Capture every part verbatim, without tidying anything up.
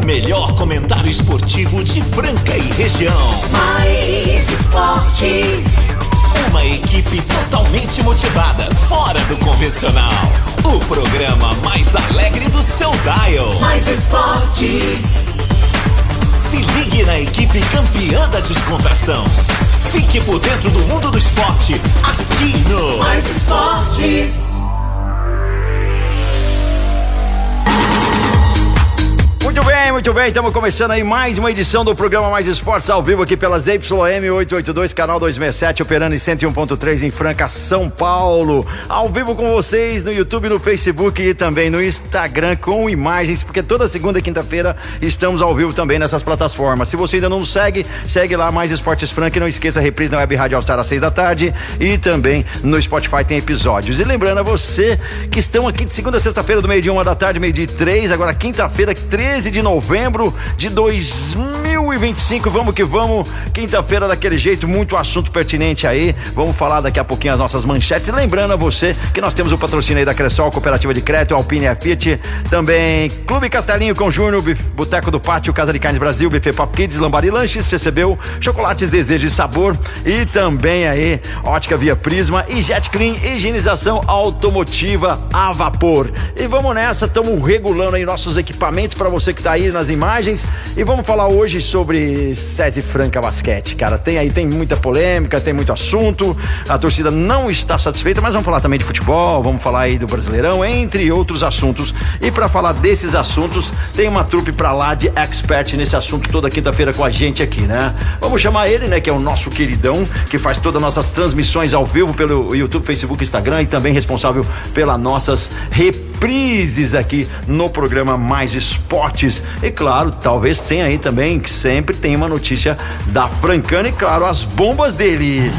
melhor comentário esportivo de Franca e região. Mais Esportes. Uma equipe totalmente motivada, fora do convencional. O programa mais alegre do seu dial. Mais Esportes. Se ligue na equipe campeã da descontração. Fique por dentro do mundo do esporte, aqui no Mais Esportes. Muito bem, muito bem, estamos começando aí mais uma edição do programa Mais Esportes ao vivo aqui pelas Y M oitocentos e oitenta e dois, canal duzentos e sessenta e sete, operando em cento e um ponto três em Franca, São Paulo. Ao vivo com vocês no YouTube, no Facebook e também no Instagram com imagens, porque toda segunda e quinta-feira estamos ao vivo também nessas plataformas. Se você ainda não nos segue, segue lá Mais Esportes Franca e não esqueça a reprise na Web Rádio All Star às seis da tarde e também no Spotify tem episódios. E lembrando a você que estão aqui de segunda a sexta-feira do meio-dia, uma da tarde, meio-dia e três, agora quinta-feira, treze de novembro de dois mil e vinte e cinco, vamos que vamos, quinta-feira daquele jeito, muito assunto pertinente aí, vamos falar daqui a pouquinho as nossas manchetes, lembrando a você que nós temos o patrocínio aí da Cressol, Cooperativa de Crédito, Alpine e Fiat, também Clube Castelinho com Júnior, Boteco do Pátio, Casa de Carnes Brasil, Buffet Pop Kids, Lambari Lanches, recebeu Chocolates Desejo e Sabor e também aí Ótica Via Prisma e Jet Clean, higienização automotiva a vapor. E vamos nessa, estamos regulando aí nossos equipamentos para você que tá aí nas imagens e vamos falar hoje sobre SESI Franca Basquete, cara, tem aí, tem muita polêmica, tem muito assunto, a torcida não está satisfeita, mas vamos falar também de futebol, vamos falar aí do Brasileirão, entre outros assuntos, e para falar desses assuntos, tem uma trupe pra lá de expert nesse assunto toda quinta-feira com a gente aqui, né? Vamos chamar ele, né, que é o nosso queridão, que faz todas as nossas transmissões ao vivo pelo YouTube, Facebook, Instagram e também responsável pelas nossas reprises aqui no programa Mais Esportes. E claro, talvez tenha aí também, que sempre tem uma notícia da Francana e claro, as bombas dele.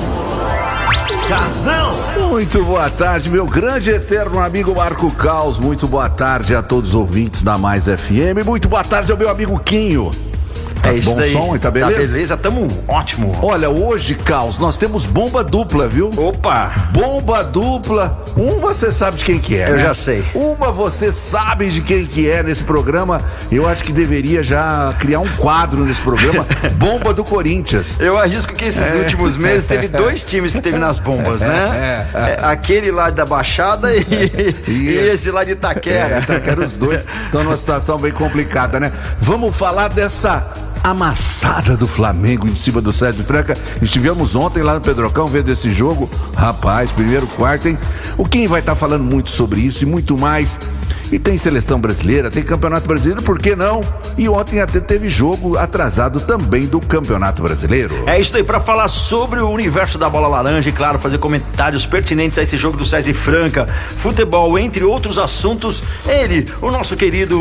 Casão! Muito boa tarde, meu grande e eterno amigo Marco Caos. Muito boa tarde a todos os ouvintes da Mais F M. Muito boa tarde ao meu amigo Quinho. Tá é isso bom daí. som, tá beleza? Tá beleza, tamo ótimo. Olha, hoje, Caos, nós temos bomba dupla, viu? Opa! Bomba dupla. Uma você sabe de quem que é, Eu né? já sei. Uma você sabe de quem que é nesse programa. Eu acho que deveria já criar um quadro nesse programa. Bomba do Corinthians. Eu arrisco que esses é. últimos meses teve dois times que teve nas bombas, né? É, é. É, aquele lá da Baixada e, e esse lá de Itaquera. É, Itaquera, os dois estão numa situação bem complicada, né? Vamos falar dessa amassada do Flamengo em cima do SESI Franca. Estivemos ontem lá no Pedrocão vendo esse jogo. Rapaz, primeiro quarto, hein? O Kim vai estar tá falando muito sobre isso e muito mais. E tem seleção brasileira, tem campeonato brasileiro, por que não? E ontem até teve jogo atrasado também do campeonato brasileiro. É isso aí, para falar sobre o universo da bola laranja e claro, fazer comentários pertinentes a esse jogo do SESI Franca, futebol, entre outros assuntos, ele, o nosso querido...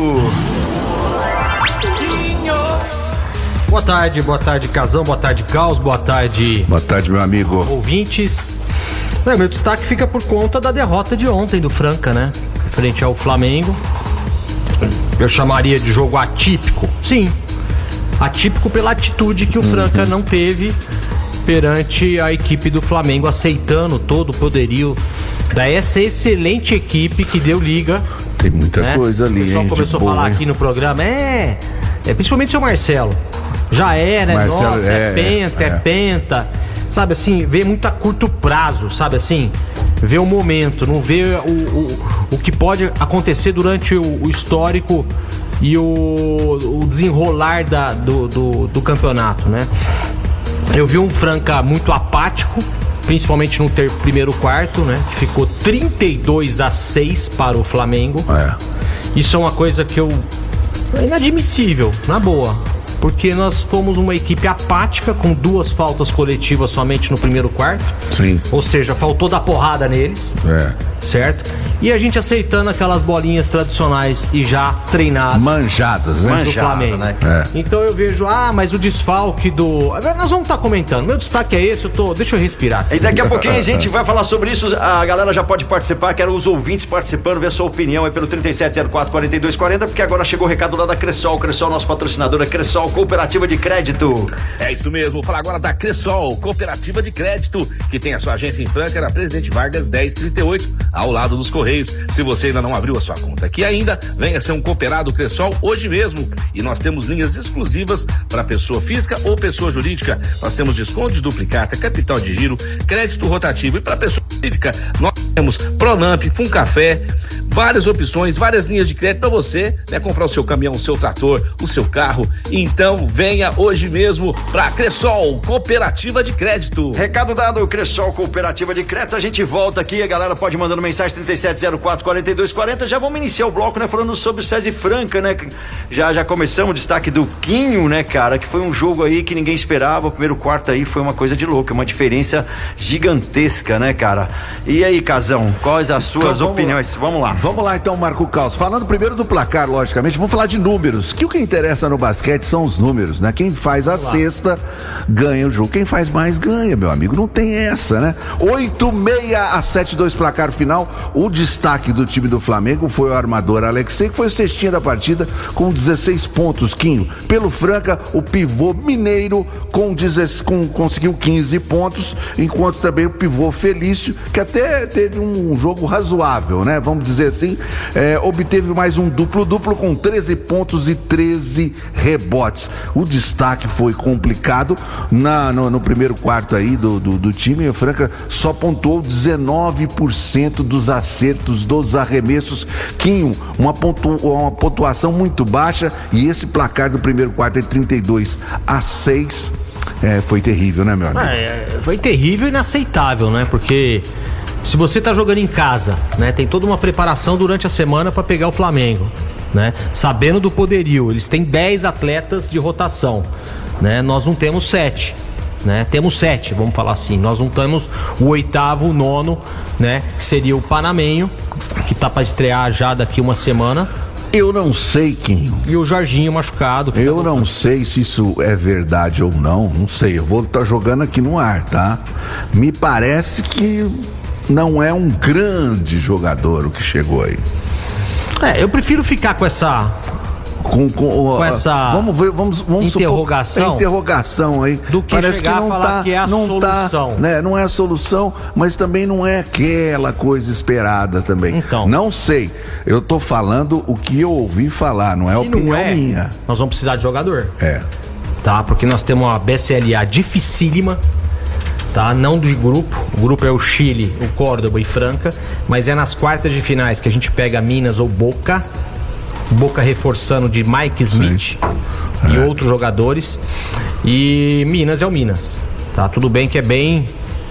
Boa tarde, boa tarde, Casão, boa tarde, Caos, boa tarde. Boa tarde, meu amigo. Ouvintes. É, meu destaque fica por conta da derrota de ontem do Franca, né? Frente ao Flamengo. Eu chamaria de jogo atípico. Sim, atípico pela atitude que o Franca uhum. não teve perante a equipe do Flamengo, aceitando todo o poderio dessa excelente equipe que deu liga. Tem muita né? coisa ali, hein? O pessoal começou a falar hein? aqui no programa, é, é principalmente o seu Marcelo. Já é, né? Marcelo, Nossa, é, é penta, é, é penta. Sabe assim, vê muito a curto prazo, sabe assim? Vê o momento, não vê o, o, o que pode acontecer durante o, o histórico e o, o desenrolar da, do, do, do campeonato, né? Eu vi um Franca muito apático, principalmente no ter, primeiro quarto, né? Que ficou trinta e dois a seis para o Flamengo. É. Isso é uma coisa que eu... é inadmissível, na boa. Porque nós fomos uma equipe apática com duas faltas coletivas somente no primeiro quarto. Sim. Ou seja, faltou dar porrada neles. É. Certo? E a gente aceitando aquelas bolinhas tradicionais e já treinadas. Manjadas, né? Do Manjado, Flamengo. né? É. Então eu vejo, ah, mas o desfalque do... Nós vamos estar tá comentando. Meu destaque é esse, eu tô... Deixa eu respirar. E daqui a pouquinho a gente vai falar sobre isso. A galera já pode participar, quero os ouvintes participando, ver a sua opinião aí pelo trinta e sete zero quatro, quarenta e dois quarenta, porque agora chegou o recado lá da Cressol. Cressol, nosso patrocinador, é Cressol, Cooperativa de Crédito. É isso mesmo, vou falar agora da Cressol, Cooperativa de Crédito, que tem a sua agência em Franca, na Presidente Vargas dez trinta e oito, ao lado dos Correios. mês, se você ainda não abriu a sua conta aqui ainda, venha ser um cooperado Cressol hoje mesmo. E nós temos linhas exclusivas para pessoa física ou pessoa jurídica. Nós temos desconto de duplicata, capital de giro, crédito rotativo. E para pessoa jurídica, nós temos Pronamp, Funcafé, várias opções, várias linhas de crédito para você, né, comprar o seu caminhão, o seu trator, o seu carro. Então venha hoje mesmo para Cressol, Cooperativa de Crédito. Recado dado, Cressol Cooperativa de Crédito. A gente volta aqui, a galera pode mandando mensagem trinta e sete zero quatro, quarenta e dois quarenta. Já vamos iniciar o bloco, né, falando sobre o SESI Franca, né? Já já começamos o destaque do Quinho, né, cara, que foi um jogo aí que ninguém esperava. O primeiro quarto aí foi uma coisa de louco, uma diferença gigantesca, né, cara? E aí, Casão, quais as suas então, vamos opiniões? Lá. Vamos lá. Vamos lá então, Marco Caos. Falando primeiro do placar, logicamente, vamos falar de números, que o que interessa no basquete são os números, né? Quem faz a cesta ganha o jogo, quem faz mais ganha, meu amigo, não tem essa, né? oito seis a sete dois placar final. O destaque do time do Flamengo foi o armador Alexei, que foi o cestinha da partida com dezesseis pontos, Quinho. Pelo Franca, o pivô mineiro com, dezesseis, com conseguiu quinze pontos, enquanto também o pivô Felício, que até teve um jogo razoável, né? Vamos dizer assim, é, obteve mais um duplo-duplo com treze pontos e treze rebotes. O destaque foi complicado na, no, no primeiro quarto aí do, do, do time. O Franca só pontuou dezenove por cento dos acertos dos arremessos. Quinho, uma, pontu, uma pontuação muito baixa, e esse placar do primeiro quarto é trinta e dois a seis. É, foi terrível, né, meu amigo? É, foi terrível e inaceitável, né? Porque se você tá jogando em casa, né, tem toda uma preparação durante a semana para pegar o Flamengo, né? Sabendo do poderio, eles têm dez atletas de rotação, né? Nós não temos sete, né? Temos sete, vamos falar assim. Nós não temos o oitavo, o nono, né? Que seria o Panamenho, que tá para estrear já daqui uma semana. Eu não sei, Quinho. E o Jorginho machucado. Eu tá não sei se isso é verdade ou não. Não sei, eu vou estar tá jogando aqui no ar, tá? Me parece que não é um grande jogador o que chegou aí. É, eu prefiro ficar com essa... Com, com, com essa vamos ver, vamos, vamos interrogação, supor, interrogação aí, do que parece chegar que não a falar tá, que é a não solução, tá, né? Não é a solução, mas também não é aquela coisa esperada também. Então, não sei. Eu tô falando o que eu ouvi falar, não é opinião não é, minha. Nós vamos precisar de jogador. É. Tá, porque nós temos uma B C L A dificílima, tá? Não de grupo. O grupo é o Chile, o Córdoba e Franca, mas é nas quartas de finais que a gente pega Minas ou Boca. Boca reforçando de Mike Smith é. e outros jogadores. E Minas é o Minas, tá? Tudo bem que é bem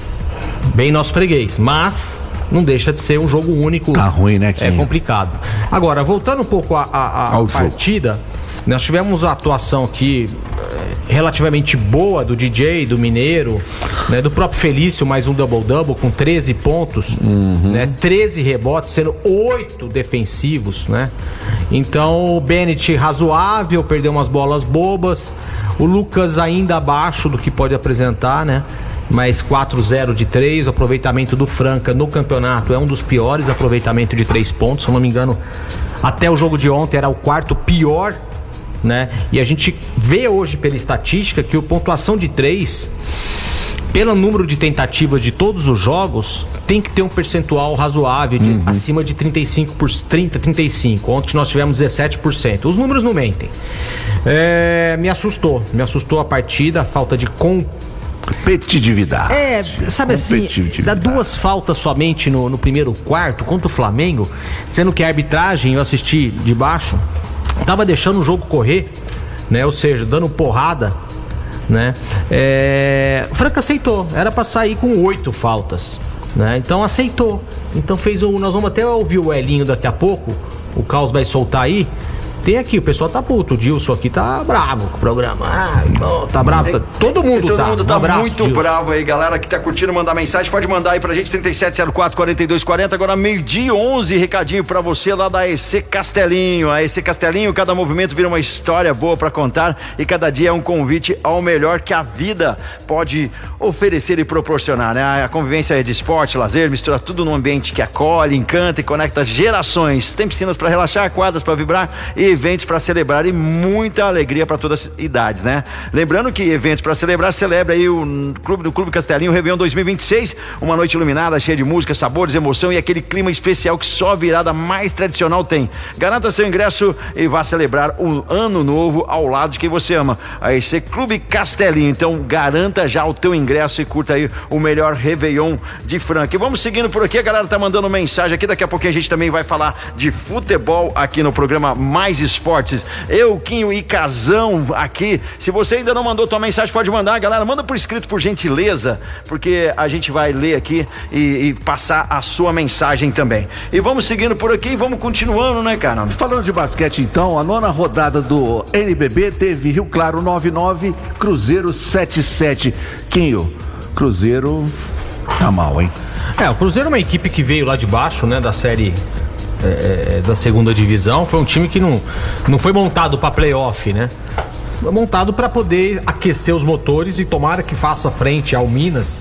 bem nosso freguês, mas não deixa de ser um jogo único. Tá ruim, né, Quinho? É complicado. Agora, voltando um pouco à partida, nós tivemos a atuação aqui relativamente boa do D J, do Mineiro, né, do próprio Felício, mais um double-double com treze pontos, uhum. né, treze rebotes, sendo oito defensivos, né? Então o Bennett razoável, perdeu umas bolas bobas, o Lucas ainda abaixo do que pode apresentar, né? Mas quatro zero de três, o aproveitamento do Franca no campeonato é um dos piores aproveitamentos de três pontos, se eu não me engano, até o jogo de ontem era o quarto pior, né? E a gente vê hoje pela estatística que a pontuação de três, pelo número de tentativas de todos os jogos, tem que ter um percentual razoável de, uhum. acima de trinta e cinco por cento, trinta, trinta e cinco por cento. Ontem nós tivemos dezessete por cento. Os números não mentem. É, me assustou, me assustou a partida, a falta de competitividade. É, sabe assim, dá duas faltas somente no, no primeiro quarto contra o Flamengo, sendo que a arbitragem, eu assisti de baixo, tava deixando o jogo correr, né? Ou seja, dando porrada, né? É... O Franca aceitou, era pra sair com oito faltas, né? Então aceitou. Então fez o. Nós vamos até ouvir o Elinho daqui a pouco. O Caos vai soltar aí. Tem aqui, o pessoal tá puto, o Dilson aqui tá bravo com o programa. Ah, bom, tá bravo, tá, todo mundo todo tá. Todo mundo tá um abraço, muito Dilson. bravo aí, galera que tá curtindo, mandar mensagem, pode mandar aí pra gente, trinta e sete zero quatro, quarenta e dois quarenta, agora meio-dia onze, recadinho pra você lá da E C Castelinho. A E C Castelinho, cada movimento vira uma história boa pra contar e cada dia é um convite ao melhor que a vida pode oferecer e proporcionar, né? A convivência é de esporte, lazer, mistura tudo num ambiente que acolhe, encanta e conecta gerações. Tem piscinas pra relaxar, quadras pra vibrar e eventos para celebrar e muita alegria para todas as idades, né? Lembrando que eventos para celebrar, celebra aí o Clube do Clube Castelinho Réveillon dois mil e vinte e seis, uma noite iluminada, cheia de música, sabores, emoção e aquele clima especial que só a virada mais tradicional tem. Garanta seu ingresso e vá celebrar um ano novo ao lado de quem você ama. Aí esse Clube Castelinho, então garanta já o teu ingresso e curta aí o melhor Réveillon de Franca. E vamos seguindo por aqui, a galera tá mandando mensagem aqui, daqui a pouquinho a gente também vai falar de futebol aqui no programa Mais Esportes. Eu, Quinho e Casão aqui, se você ainda não mandou tua mensagem, pode mandar, galera, manda por escrito por gentileza, porque a gente vai ler aqui e, e passar a sua mensagem também. E vamos seguindo por aqui e vamos continuando, né, cara? Falando de basquete então, a nona rodada do N B B teve Rio Claro nove nove, Cruzeiro sete sete. Quinho, Cruzeiro tá mal, hein? É, o Cruzeiro é uma equipe que veio lá de baixo, né, da série é, da segunda divisão. Foi um time que não, não foi montado para playoff, né? Foi montado para poder aquecer os motores e tomara que faça frente ao Minas,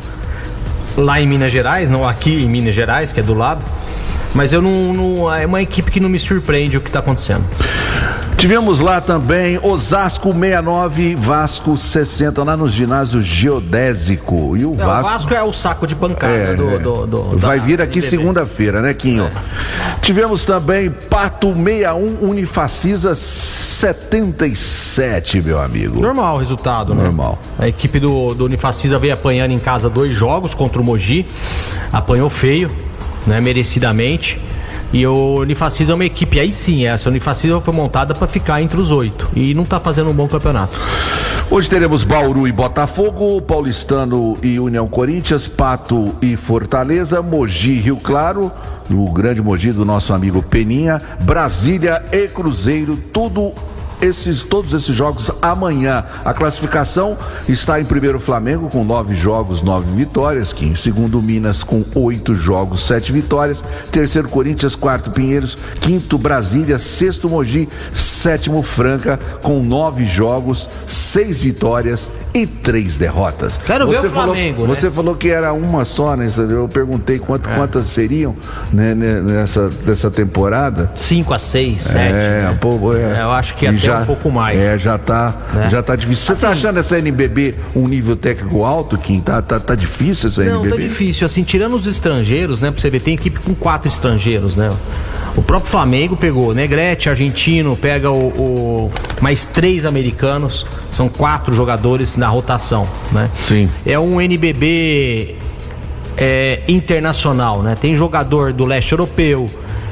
lá em Minas Gerais, não aqui em Minas Gerais, que é do lado. Mas eu não, não é uma equipe que não me surpreende o que está acontecendo. Tivemos lá também Osasco sessenta e nove, Vasco sessenta, lá no ginásio geodésico. E o não, Vasco... o Vasco é o saco de pancada é, do, do, do vai da, vir aqui segunda-feira, né, Quinho? É. Tivemos também Pato sessenta e um, Unifacisa setenta e sete, meu amigo. Normal o resultado, né? Normal. A equipe do, do Unifacisa veio apanhando em casa dois jogos contra o Mogi. Apanhou feio, né? Merecidamente. E o Unifacisa é uma equipe, aí sim, essa Unifacisa foi montada para ficar entre os oito e não tá fazendo um bom campeonato. Hoje teremos Bauru e Botafogo, Paulistano e União Corinthians, Pato e Fortaleza, Mogi e Rio Claro, o grande Mogi do nosso amigo Peninha, Brasília e Cruzeiro, tudo esses, todos esses jogos amanhã. A classificação está em primeiro Flamengo com nove jogos, nove vitórias. Em segundo Minas com oito jogos, sete vitórias. Terceiro Corinthians, quarto Pinheiros, quinto Brasília, sexto Mogi, sétimo Franca com nove jogos, seis vitórias e três derrotas. Quero você ver o falou, Flamengo, né? Você falou que era uma só, né? Eu perguntei quanto, é. quantas seriam, né, nessa, nessa temporada. Cinco a seis, sete. É, né? pô, é. Eu acho que até já, um pouco mais. É, já tá, né? já tá difícil. Você assim, tá achando essa N B B um nível técnico alto, Kim? Tá, tá, tá difícil essa não, N B B? Não, tá difícil. Assim, tirando os estrangeiros, né? Pra você ver, tem equipe com quatro estrangeiros, né? O próprio Flamengo pegou Negrete, argentino, pega o, o mais três americanos. São quatro jogadores na rotação, né? Sim. É um N B B é, internacional, né? Tem jogador do leste europeu,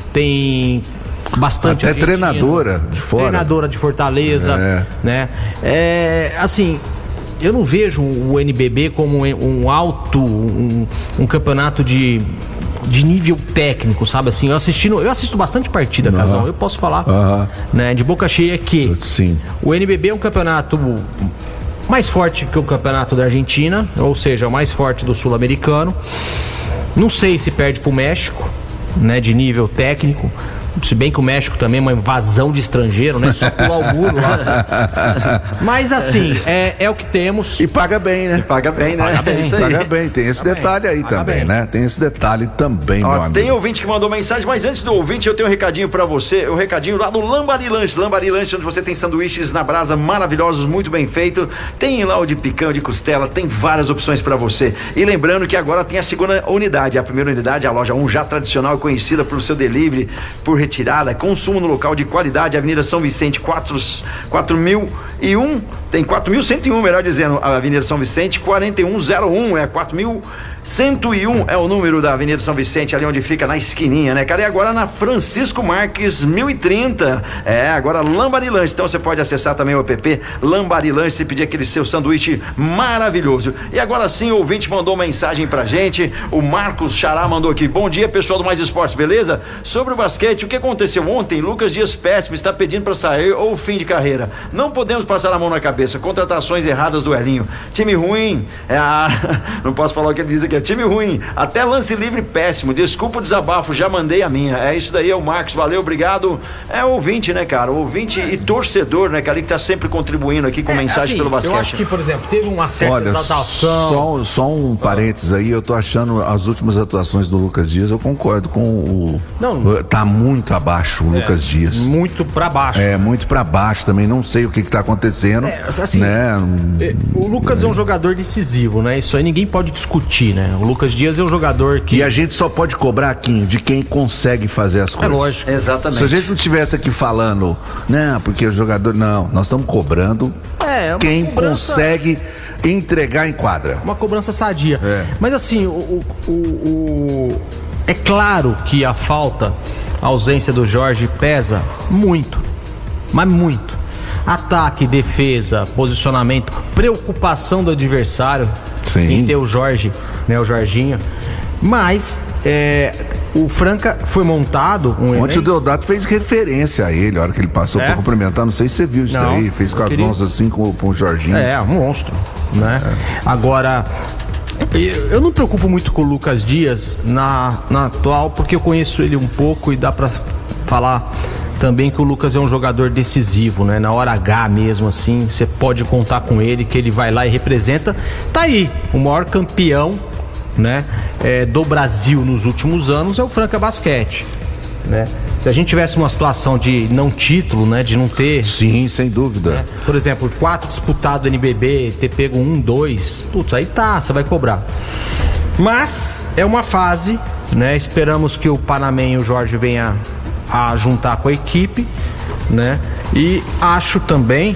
tem bastante até treinadora de fora. Treinadora de Fortaleza, é. né? É, assim, eu não vejo o N B B como um alto, um, um campeonato de... de nível técnico, sabe assim? Eu assistindo, eu assisto bastante partida, uhum. Casal. Eu posso falar, uhum. né, de boca cheia que Sim. o N B B é um campeonato mais forte que o campeonato da Argentina, ou seja, o mais forte do sul-americano. Não sei se perde pro México, né, de nível técnico. Se bem que o México também é uma invasão de estrangeiro, né? Só pular o muro lá. Mas assim, é, é o que temos. E paga bem, né? E paga bem, né? Paga bem, paga bem. Tem esse paga detalhe bem. aí paga também, bem. né? Tem esse detalhe também, Ó, meu amigo. Tem ouvinte que mandou mensagem, mas antes do ouvinte eu tenho um recadinho pra você. Um recadinho lá do Lambari Lanches. Lambari Lanches, onde você tem sanduíches na brasa maravilhosos, muito bem feito. Tem lá o de picanha, de costela, tem várias opções pra você. E lembrando que agora tem a segunda unidade. A primeira unidade, a loja um, já tradicional e conhecida pelo seu delivery, por retirada, consumo no local de qualidade, Avenida São Vicente, quatro mil e um, tem quatro mil cento e um, melhor dizendo, a Avenida São Vicente, quarenta e um zero um, é quatro mil cento e um é o número da Avenida São Vicente, ali onde fica na esquininha, né, cara? E agora na Francisco Marques mil e trinta, é, agora Lambari Lanches. Então você pode acessar também o app Lambari Lanches e pedir aquele seu sanduíche maravilhoso. E agora sim, o ouvinte mandou mensagem pra gente, o Marcos Xará mandou aqui: bom dia, pessoal do Mais Esportes, beleza? Sobre o basquete, o que aconteceu ontem? Lucas Dias péssimo, está pedindo pra sair ou fim de carreira. Não podemos passar a mão na cabeça, contratações erradas do Elinho, time ruim, é a... não posso falar o que ele diz aqui, time ruim, até lance livre péssimo, desculpa o desabafo, já mandei a minha. É isso daí, é o Marcos, valeu, obrigado. É ouvinte, né, cara? Ouvinte e torcedor, né, cara? Que tá sempre contribuindo aqui com é, mensagem assim, pelo basquete. Eu acho que, por exemplo, teve uma certa Olha, exaltação. Só, só um parênteses aí, eu tô achando as últimas atuações do Lucas Dias, eu concordo com o. Não, tá muito muito abaixo, o É, Lucas Dias. Muito pra baixo. É, muito pra baixo também, não sei o que que tá acontecendo. É, assim, né? é, o Lucas é um jogador decisivo, né? Isso aí ninguém pode discutir, né? O Lucas Dias é um jogador que... E a gente só pode cobrar, Kim, de quem consegue fazer as coisas. É lógico. Exatamente. Se a gente não estivesse aqui falando, não, porque o jogador... Não, nós estamos cobrando É, uma quem cobrança- consegue entregar em quadra. Uma cobrança sadia. É. Mas assim, o, o, o- o- é claro que a falta, a ausência do Jorge pesa muito, mas muito. Ataque, defesa, posicionamento, preocupação do adversário Sim. em ter o Jorge, né, o Jorginho. Mas é, o Franca foi montado um Ontem o elenco- Deodato fez referência a ele, a hora que ele passou É? pra cumprimentar. Não sei se você viu isso Não, daí. Fez com eu as queria- mãos assim com, com o Jorginho. É, um monstro, né? Agora, eu eu não me preocupo muito com o Lucas Dias na, na atual, porque eu conheço ele um pouco e dá pra falar também que o Lucas é um jogador decisivo, né? Na hora H mesmo, assim, você pode contar com ele, que ele vai lá e representa. Tá aí, o maior campeão, né? é, do Brasil nos últimos anos é o Franca Basquete, né? Se a gente tivesse uma situação de não título, né? De não ter... Sim, sem dúvida. né? Por exemplo, quatro disputados N B B, ter pego um, dois, putz, aí tá, você vai cobrar. Mas é uma fase, né? Esperamos que o Panamá e o Jorge venha a juntar com a equipe, né? E acho também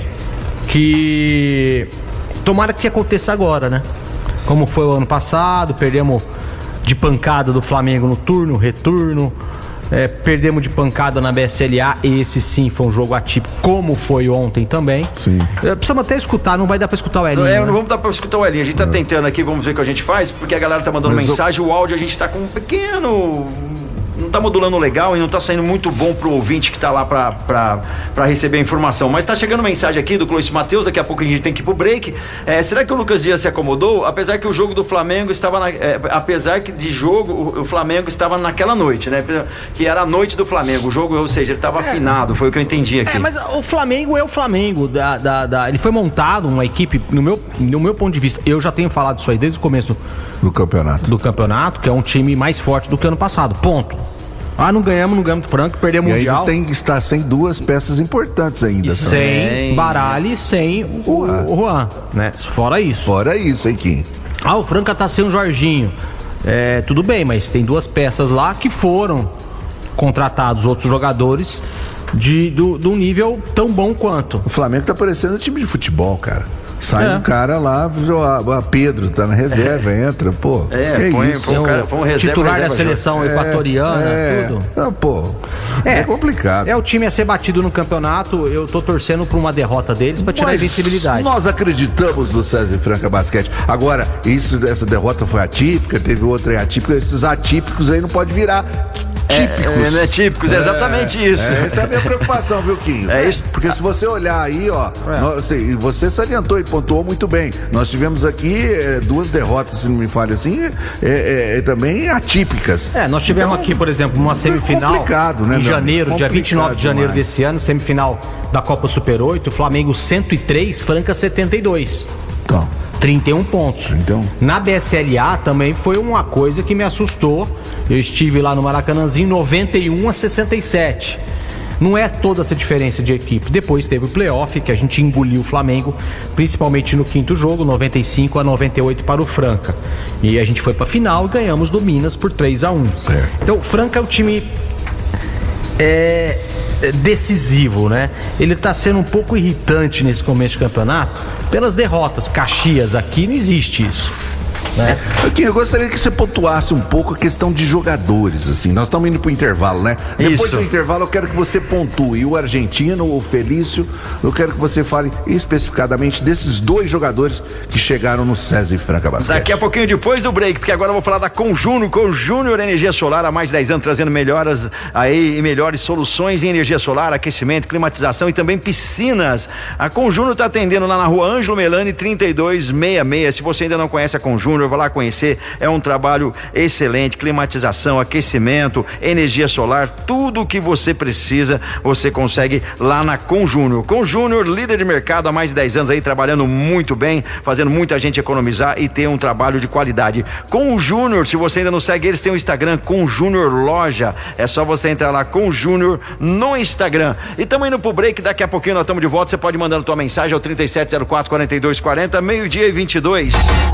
que tomara que aconteça agora, né? Como foi o ano passado, perdemos de pancada do Flamengo no turno, retorno. É, perdemos de pancada na B S L A. Esse sim foi um jogo atípico, como foi ontem também. Sim. É, precisamos até escutar, não vai dar pra escutar o Elinho. É, né? não vamos dar pra escutar o Elinho. A gente tá tentando aqui, vamos ver o que a gente faz, porque a galera tá mandando Mas mensagem, o áudio a gente tá com um pequeno. Não tá modulando legal e não tá saindo muito bom pro ouvinte que tá lá pra, pra, pra receber a informação. Mas tá chegando mensagem aqui do Cloício Matheus, daqui a pouco a gente tem que ir pro break. É, será que o Lucas Dias se acomodou? Apesar que o jogo do Flamengo estava na, é, apesar que de jogo o, o Flamengo estava naquela noite, né? Que era a noite do Flamengo. O jogo, ou seja, ele tava afinado, foi o que eu entendi aqui. É, mas o Flamengo é o Flamengo. Da, da, da- ele foi montado uma equipe, no meu, no meu ponto de vista, eu já tenho falado isso aí desde o começo Do campeonato. do campeonato, que é um time mais forte do que ano passado. Ponto. Ah, não ganhamos, não ganhamos do Franco, perdemos o E Mundial. ainda tem que estar sem duas peças importantes ainda. E também. sem Baralho e sem o, o Juan, né? Fora isso. Fora isso, hein, Kim? Ah, o Franca tá sem o Jorginho. É, tudo bem, mas tem duas peças lá que foram contratados, outros jogadores de, do, do nível tão bom quanto. O Flamengo tá parecendo um time de futebol, cara. Sai É. um cara lá, a Pedro tá na reserva, entra, pô. É, que põe- isso? põe um cara- põe um reserva, titular reserva, da seleção equatoriana, é, tudo. Não, pô. É, complicado. É o time a ser batido no campeonato. Eu tô torcendo por uma derrota deles pra tirar a Mas invencibilidade. Nós acreditamos no César e Franca Basquete. Agora, isso, essa derrota foi atípica, teve outra atípica. Esses atípicos aí não pode virar típicos. É, né, típicos, é exatamente isso. É, essa é a minha preocupação, viu, Quinho? É isso. Porque se você olhar aí, ó, É. nós- e você salientou e pontuou muito bem. Nós tivemos aqui é, duas derrotas, se não me falha assim, é, é, é, também atípicas. É, nós tivemos Então, aqui, por exemplo, uma semifinal complicado, né, em meu? janeiro, dia vinte e nove de janeiro demais. desse ano, semifinal da Copa Super oito, Flamengo cento e três, Franca setenta e dois. Então, trinta e um pontos. trinta e um. Na B S L A também foi uma coisa que me assustou. Eu estive lá no Maracanãzinho, noventa e um a sessenta e sete. Não é toda essa diferença de equipe. Depois teve o playoff, que a gente engoliu o Flamengo, principalmente no quinto jogo, noventa e cinco a noventa e oito para o Franca. E a gente foi pra final e ganhamos do Minas por três a um. Certo. Então, o Franca é o time é, é decisivo, né? Ele tá sendo um pouco irritante nesse começo de campeonato pelas derrotas. Caxias aqui não existe isso, né? Aqui, eu gostaria que você pontuasse um pouco a questão de jogadores, assim. Nós estamos indo pro intervalo, né? Depois Isso. do intervalo, eu quero que você pontue o argentino, o Felício. Eu quero que você fale especificadamente desses dois jogadores que chegaram no César e Franca Basquete. Daqui a pouquinho depois do break, porque agora eu vou falar da Conjuno, Conjúnior Energia Solar, há mais de dez anos trazendo melhoras aí e melhores soluções em energia solar, aquecimento, climatização e também piscinas. A Conjúnior está atendendo lá na rua Ângelo Melani trinta e dois sessenta e seis. Se você ainda não conhece a Conjúnior, Júnior, vai lá conhecer, é um trabalho excelente, climatização, aquecimento, energia solar, tudo o que você precisa, você consegue lá na Com Júnior. Com Júnior, líder de mercado há mais de dez anos aí, trabalhando muito bem, fazendo muita gente economizar e ter um trabalho de qualidade. Com o Júnior, se você ainda não segue eles, tem o Instagram Com Júnior Loja, é só você entrar lá Com Júnior no Instagram. E tamo indo pro break, daqui a pouquinho nós estamos de volta, você pode mandando tua mensagem ao trinta e sete zero quatro, quarenta e dois quarenta, meio-dia e vinte e dois.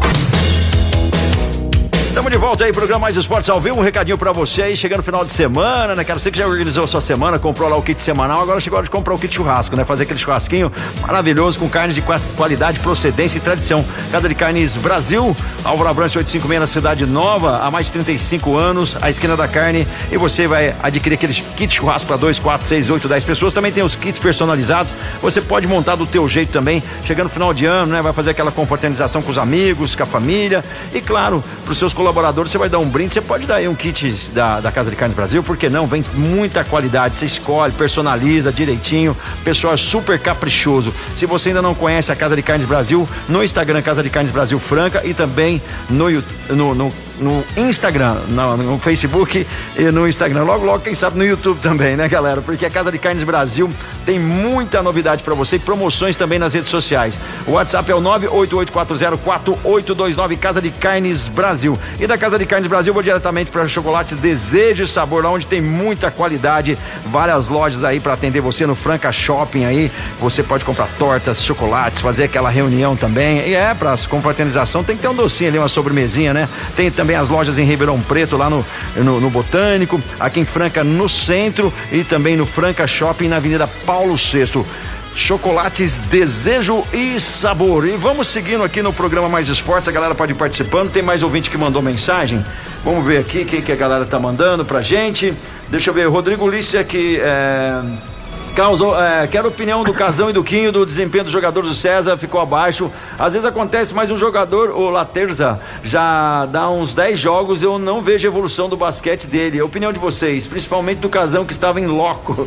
Estamos de volta aí, programa Mais Esportes ao vivo, um recadinho pra você aí, chegando no final de semana, né, cara, você que já organizou a sua semana, comprou lá o kit semanal, agora chegou a hora de comprar o kit churrasco, né, fazer aquele churrasquinho maravilhoso, com carnes de qualidade, procedência e tradição. Casa de Carnes Brasil, Álvaro Abrantes oitocentos e cinquenta e seis na Cidade Nova, há mais de trinta e cinco anos, a esquina da carne, e você vai adquirir aquele kit churrasco para dois, quatro, seis, oito, dez pessoas, também tem os kits personalizados, você pode montar do teu jeito também, chegando no final de ano, né, vai fazer aquela confraternização com os amigos, com a família, e claro, pros seus colaboradores, você vai dar um brinde, você pode dar aí um kit da, da Casa de Carnes Brasil, porque não, vem muita qualidade, você escolhe, personaliza direitinho, pessoal é super caprichoso. Se você ainda não conhece a Casa de Carnes Brasil, no Instagram Casa de Carnes Brasil Franca e também no, no, no, no Instagram, no, no Facebook e no Instagram, logo logo quem sabe no YouTube também, né, galera, porque a Casa de Carnes Brasil tem muita novidade pra você e promoções também nas redes sociais. O WhatsApp é o nove oito oito quatro zero quatro oito dois nove, Casa de Carnes Brasil. E da Casa de Carnes Brasil, vou diretamente para Chocolates Desejo e Sabor, lá onde tem muita qualidade, várias lojas aí para atender você no Franca Shopping aí, você pode comprar tortas, chocolates, fazer aquela reunião também, e é, para confraternização tem que ter um docinho ali, uma sobremesinha, né? Tem também as lojas em Ribeirão Preto, lá no, no, no Botânico, aqui em Franca, no centro, e também no Franca Shopping, na Avenida Paulo sexto. Chocolates Desejo e Sabor. E vamos seguindo aqui no programa Mais Esportes, a galera pode ir participando, tem mais ouvinte que mandou mensagem, vamos ver aqui quem que a galera tá mandando pra gente. Deixa eu ver, Rodrigo Ulisses aqui, é... Causou, é, quero a opinião do Casão e do Quinho do desempenho dos jogadores do César, ficou abaixo. Às vezes acontece, mas um jogador, o Laterza, já dá uns dez jogos, eu não vejo evolução do basquete dele. A opinião de vocês, principalmente do Casão, que estava em loco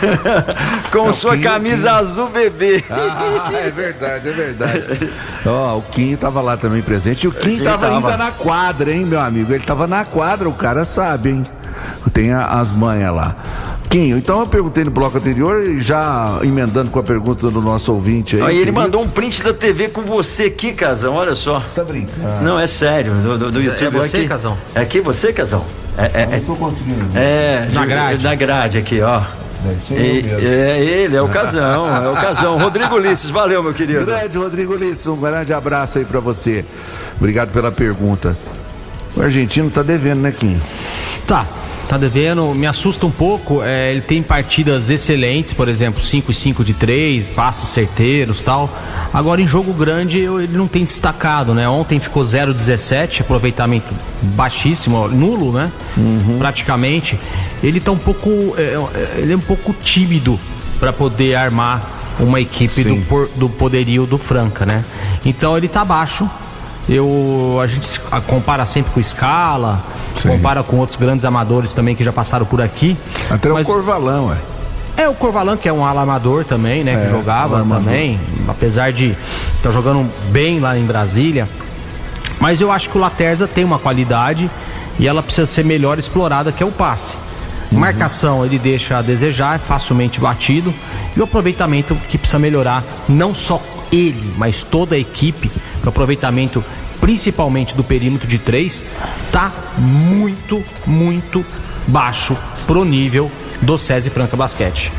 com é, sua Quinho, camisa Quinho. Azul bebê. Ah, é verdade, é verdade. Ó, oh, o Quinho tava lá também presente, e o Quinho tava, tava ainda na quadra, hein, meu amigo? Ele tava na quadra, o cara sabe, hein? Tem a, as manhas lá. Quinho, então eu perguntei no bloco anterior e já emendando com a pergunta do nosso ouvinte aí. Aí ele mandou um print da T V com você aqui, Casão, olha só. Você tá brincando? Não, é sério, do, do, do YouTube. É você, aqui. Casão? É aqui você, Casão? É, é, não tô conseguindo. É, na grade. Na grade aqui, ó. Deve ser e, mesmo. É ele, é o Casão, é o Casão. Rodrigo Ulisses, valeu, meu querido. Grande Rodrigo Ulisses, um grande abraço aí pra você. Obrigado pela pergunta. O argentino tá devendo, né, Quinho? Tá. Tá devendo, me assusta um pouco, é, ele tem partidas excelentes, por exemplo, cinco e cinco de três, passes certeiros e tal. Agora em jogo grande ele não tem destacado, né? Ontem ficou zero dezessete, aproveitamento baixíssimo, nulo, né? Uhum. Praticamente. Ele tá um pouco, é, ele é um pouco tímido para poder armar uma equipe do, do poderio do Franca, né? Então ele tá baixo. Eu, a gente compara sempre com o Scala, sim, compara com outros grandes amadores também que já passaram por aqui. Até mas, o Corvalão, é. É, o Corvalão, que é um ala amador também, né? É, que jogava também, apesar de estar tá jogando bem lá em Brasília. Mas eu acho que o Laterza tem uma qualidade e ela precisa ser melhor explorada, que é o passe. Uhum. Marcação ele deixa a desejar, é facilmente batido. E o aproveitamento que precisa melhorar, não só ele, mas toda a equipe. O aproveitamento, principalmente do perímetro de três, tá muito, muito baixo pro nível do César Franca Basquete.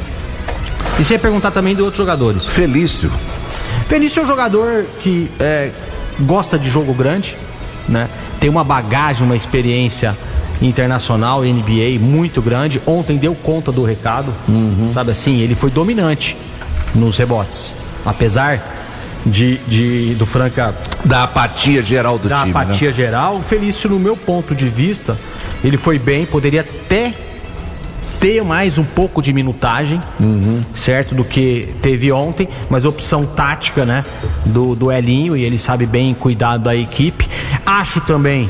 E você ia perguntar também de outros jogadores. Felício. Felício é um jogador que é, gosta de jogo grande, né? Tem uma bagagem, uma experiência internacional, N B A muito grande. Ontem deu conta do recado, uhum. Sabe assim, ele foi dominante nos rebotes, apesar de, de do Franca, da apatia geral do da time, da apatia né? geral. O Felício, no meu ponto de vista, ele foi bem, poderia até ter mais um pouco de minutagem, uhum. certo, do que teve ontem, mas opção tática, né, do, do Elinho, e ele sabe bem cuidar da equipe. Acho também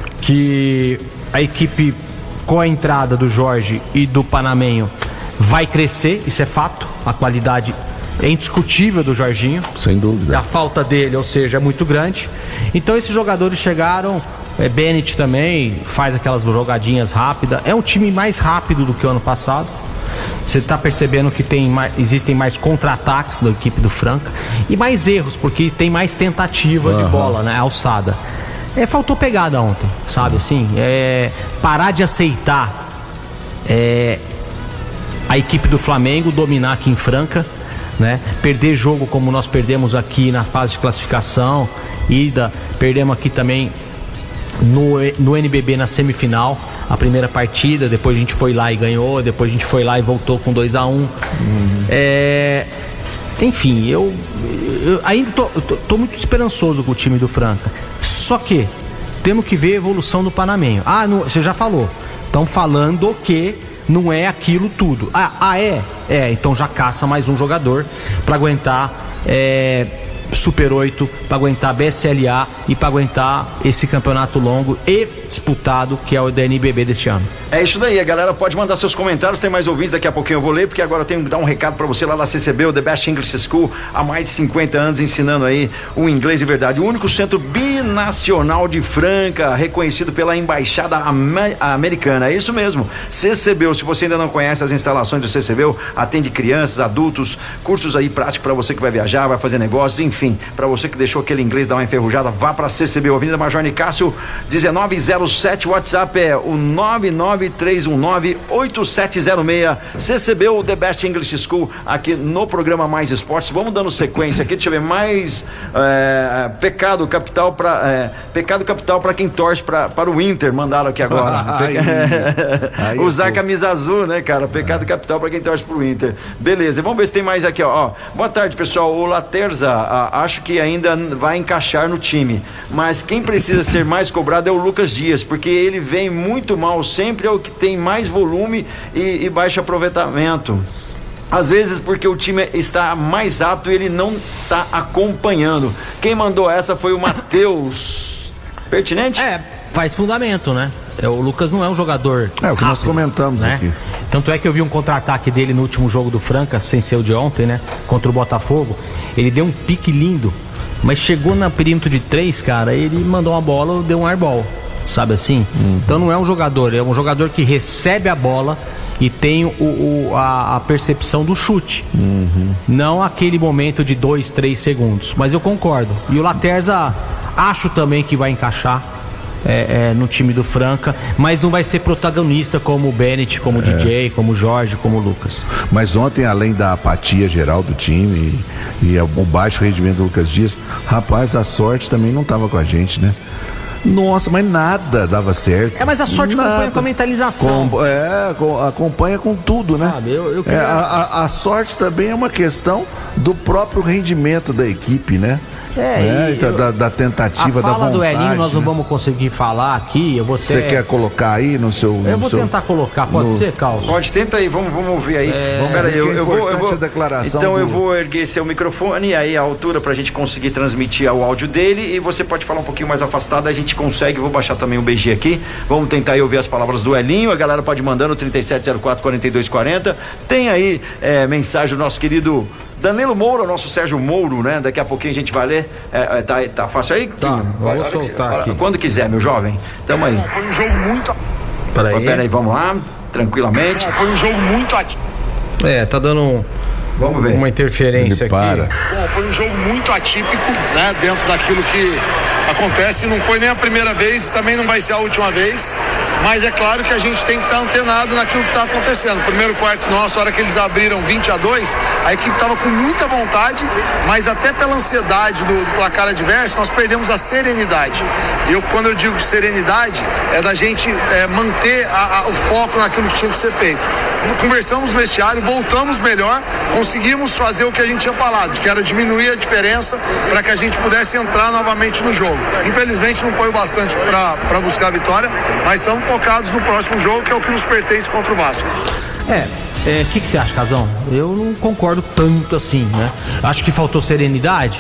que a equipe, com a entrada do Jorge e do Panamenho, vai crescer, isso é fato. A qualidade é indiscutível do Jorginho. Sem dúvida. A falta dele, ou seja, é muito grande. Então esses jogadores chegaram, é, Bennett também faz aquelas jogadinhas rápidas. É um time mais rápido do que o ano passado. Você está percebendo que tem mais, existem mais contra-ataques da equipe do Franca e mais erros, porque tem mais tentativa uhum. de bola, né? Alçada. É, faltou pegada ontem, sabe assim? É, parar de aceitar é, a equipe do Flamengo dominar aqui em Franca, né? Perder jogo como nós perdemos aqui na fase de classificação, ida, perdemos aqui também no, no N B B na semifinal, a primeira partida, depois a gente foi lá e ganhou, depois a gente foi lá e voltou com dois a um. Uhum. É, enfim, eu, eu ainda tô, tô, tô muito esperançoso com o time do Franca. Só que temos que ver a evolução do Panamenho. Ah, não, você já falou. Estão falando que não é aquilo tudo. Ah, ah, é? É, então já caça mais um jogador para aguentar é, Super oito, para aguentar B S L A e para aguentar esse campeonato longo e disputado que é o da N B B deste ano. É isso daí, a galera pode mandar seus comentários, tem mais ouvintes, daqui a pouquinho eu vou ler, porque agora eu tenho que dar um recado pra você lá da C C B, o The Best English School, há mais de cinquenta anos ensinando aí o inglês de verdade, o único centro binacional de Franca, reconhecido pela Embaixada Amer- Americana, é isso mesmo, C C B, se você ainda não conhece as instalações do C C B, atende crianças, adultos, cursos aí práticos pra você que vai viajar, vai fazer negócios, enfim, pra você que deixou aquele inglês dar uma enferrujada, vá pra C C B, Avenida Major Nicásio dezenove zero sete, o WhatsApp é o nove nove três um nove oito sete zero seis. C C B, o The Best English School, aqui no programa Mais Esportes. Vamos dando sequência aqui, deixa eu ver, mais é, pecado capital para é, pecado capital para quem torce pra, para o Inter, mandaram aqui agora. Aí, aí usar camisa azul, né, cara? Pecado é. capital para quem torce pro Inter. Beleza, vamos ver se tem mais aqui, ó. ó. Boa tarde, pessoal. O Laterza, a, acho que ainda vai encaixar no time, mas quem precisa ser mais cobrado é o Lucas Dias, porque ele vem muito mal, sempre é o que tem mais volume e, e baixo aproveitamento. Às vezes porque o time está mais apto e ele não está acompanhando. Quem mandou essa foi o Matheus. Pertinente? É, faz fundamento, né? É, o Lucas não é um jogador É o que rápido, nós comentamos, né? Aqui. Tanto é que eu vi um contra-ataque dele no último jogo do Franca, sem ser o de ontem, né? Contra o Botafogo. Ele deu um pique lindo, mas chegou no perímetro de três, cara, ele mandou uma bola, deu um airball, sabe assim? Uhum. Então não é um jogador, é um jogador que recebe a bola e tem o, o, a, a percepção do chute. Uhum. Não aquele momento de dois, três segundos. Mas eu concordo. E o Laterza, acho também que vai encaixar é, é, no time do Franca, mas não vai ser protagonista como o Bennett, como o é. D J, como o Jorge, como o Lucas. Mas ontem, além da apatia geral do time e, e o baixo rendimento do Lucas Dias, rapaz, a sorte também não estava com a gente, né? Nossa, mas nada dava certo. É, mas a sorte nada. acompanha com a mentalização. Com, é, com, acompanha com tudo, né? Ah, eu, eu queria... é, a, a, a sorte também é uma questão do próprio rendimento da equipe, né? É, é então, eu, da, da tentativa, da vontade. A fala do Elinho nós não né? vamos conseguir falar aqui. Você ter... quer colocar aí no seu... No eu vou seu... tentar colocar, pode no... ser, Carlos? Pode, tenta aí, vamos, vamos ver aí. É... Espera aí, eu, eu vou... Eu vou... declaração então do... eu vou erguer seu microfone, aí a altura pra gente conseguir transmitir o áudio dele, e você pode falar um pouquinho mais afastado, a gente consegue, vou baixar também o B G aqui, vamos tentar aí ouvir as palavras do Elinho, a galera pode mandar no trinta e sete zero quatro, quarenta e dois quarenta, tem aí é, mensagem do nosso querido Danilo Moura, nosso Sérgio Mouro, né? Daqui a pouquinho a gente vai ler. É, é, tá, tá fácil aí? Tá, vou soltar que, aqui. Quando quiser, meu jovem. Tamo aí. Foi um jogo muito... Peraí. Peraí, vamos lá, tranquilamente. Foi um jogo muito ativo. É, tá dando um... Vamos ver. Uma interferência Ele aqui. Para. Bom, foi um jogo muito atípico, né? Dentro daquilo que acontece. Não foi nem a primeira vez, também não vai ser a última vez. Mas é claro que a gente tem que estar antenado naquilo que está acontecendo. Primeiro quarto nosso, a hora que eles abriram vinte a dois, a equipe estava com muita vontade, mas até pela ansiedade do, do placar adverso, nós perdemos a serenidade. E eu, quando eu digo serenidade, é da gente é, manter a, a, o foco naquilo que tinha que ser feito. Conversamos no vestiário, voltamos melhor, conseguimos fazer o que a gente tinha falado, que era diminuir a diferença para que a gente pudesse entrar novamente no jogo. Infelizmente não foi o bastante para buscar a vitória, mas estamos focados no próximo jogo, que é o que nos pertence contra o Vasco. É, o é, que, que você acha, Casão? Eu não concordo tanto assim, né? Acho que faltou serenidade.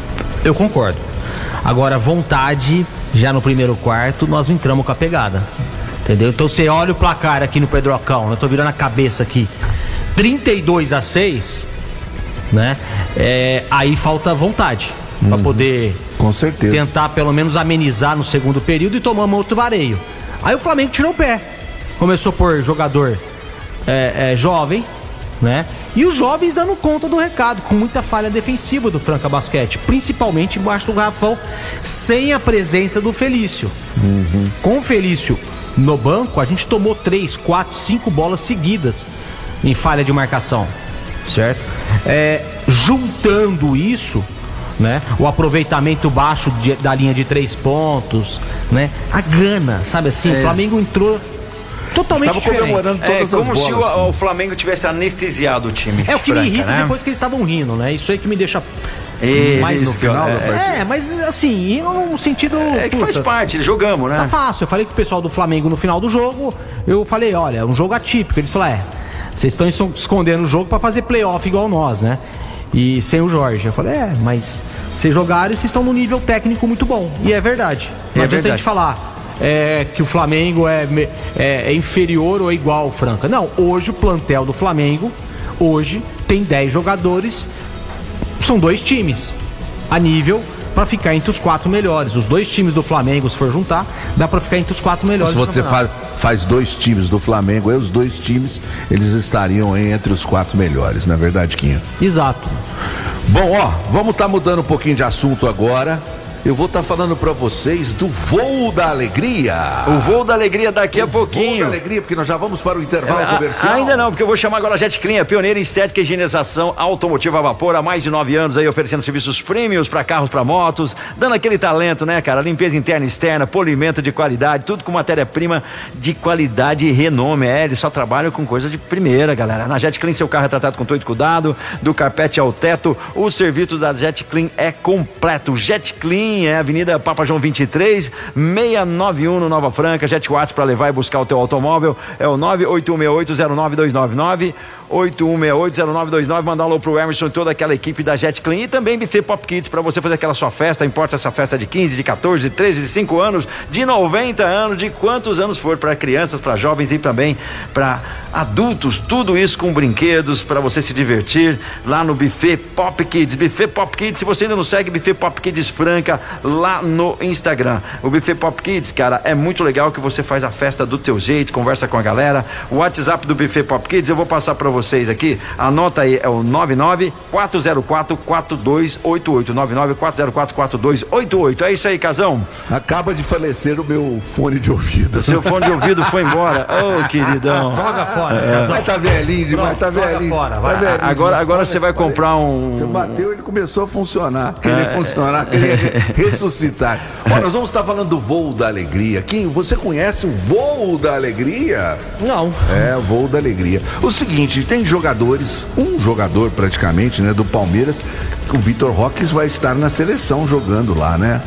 Eu concordo. Agora, vontade, já no primeiro quarto, nós não entramos com a pegada. Entendeu? Então você olha o placar aqui no Pedrocão, eu tô virando a cabeça aqui. trinta e dois a seis, né? É, aí falta vontade para Uhum. poder Com certeza. tentar pelo menos amenizar no segundo período e tomar outro vareio. Aí o Flamengo tirou o pé. Começou por jogador é, é, jovem, né? E os jovens dando conta do recado, com muita falha defensiva do Franca Basquete, principalmente embaixo do garrafão, sem a presença do Felício. Uhum. Com o Felício no banco, a gente tomou três, quatro, cinco bolas seguidas em falha de marcação, certo? É, juntando isso, né? O aproveitamento baixo de, da linha de três pontos, né? A gana, sabe assim? É. O Flamengo entrou totalmente Estava diferente. comemorando É todas as como bolas. se o, o Flamengo tivesse anestesiado o time. É o que me Franca, irrita né? depois que eles estavam rindo, né? Isso aí que me deixa Eles, mais no final é, da partida. É, mas assim, rindo no sentido. É que faz puta, parte, jogamos, né? Tá fácil. Eu falei com o pessoal do Flamengo no final do jogo. Eu falei, olha, é um jogo atípico. Eles falaram, é, vocês estão escondendo o jogo pra fazer playoff igual nós, né? E sem o Jorge. Eu falei, é, mas vocês jogaram e vocês estão num nível técnico muito bom. E é verdade. Não É adianta verdade. a gente falar é, que o Flamengo é, é, é inferior ou igual ao Franca. Não, hoje o plantel do Flamengo, hoje, tem dez jogadores. São dois times a nível pra ficar entre os quatro melhores. Os dois times do Flamengo, se for juntar, dá pra ficar entre os quatro melhores. Se do você campeonato. faz, faz dois times do Flamengo, aí os dois times, eles estariam entre os quatro melhores, na verdade, Quinho. Exato. Bom, ó, vamos estar mudando um pouquinho de assunto agora. Eu vou estar falando pra vocês do Voo da Alegria. O voo da alegria daqui a O Voo pouquinho. da Alegria, porque nós já vamos para o intervalo A- comercial. Ainda não, porque eu vou chamar agora a Jet Clean, a pioneira em estética e higienização automotiva a vapor, há mais de nove anos aí oferecendo serviços premiums para carros, para motos, dando aquele talento, né, cara? Limpeza interna e externa, polimento de qualidade, tudo com matéria-prima de qualidade e renome. É, eles só trabalham com coisa de primeira, galera. Na Jet Clean, seu carro é tratado com todo cuidado, do carpete ao teto. O serviço da Jet Clean é completo. Jet Clean é Avenida Papa João vinte e três, seiscentos e noventa e um no Nova Franca. Jet Watts para levar e buscar o teu automóvel é o nove oito um seis oito zero nove dois nove nove, oito um seis oito zero nove dois nove. Mandar um alô pro Emerson e toda aquela equipe da Jet Clean, e também Buffet Pop Kids para você fazer aquela sua festa. Importa essa festa de quinze, de quatorze, de treze, de cinco anos, de noventa anos, de quantos anos for, para crianças, para jovens e também para adultos. Tudo isso com brinquedos para você se divertir lá no Buffet Pop Kids. Buffet Pop Kids, se você ainda não segue Buffet Pop Kids Franca lá no Instagram. O Buffet Pop Kids, cara, é muito legal que você faz a festa do teu jeito, conversa com a galera. O WhatsApp do Buffet Pop Kids eu vou passar para vocês aqui. Anota aí, é o nove nove quatro zero quatro quatro dois oito oito, nove nove quatro zero quatro quatro dois oito oito. É isso aí, Casão. Acaba de falecer o meu fone de ouvido. Seu fone de ouvido foi embora. Ô, queridão. Joga fora. É, mas tá velhinho demais, tá joga velhinho. fora, Tá vai. velhinho. Agora, agora você vai comprar Você um. bateu, ele começou a funcionar. Querer funcionar, querer ressuscitar. Ó, nós vamos estar falando do Voo da Alegria. Kim, você conhece o Voo da Alegria? Não. É, o Voo da Alegria. O seguinte, tem jogadores, um jogador praticamente, né, do Palmeiras, o Vitor Roque vai estar na seleção jogando lá, né?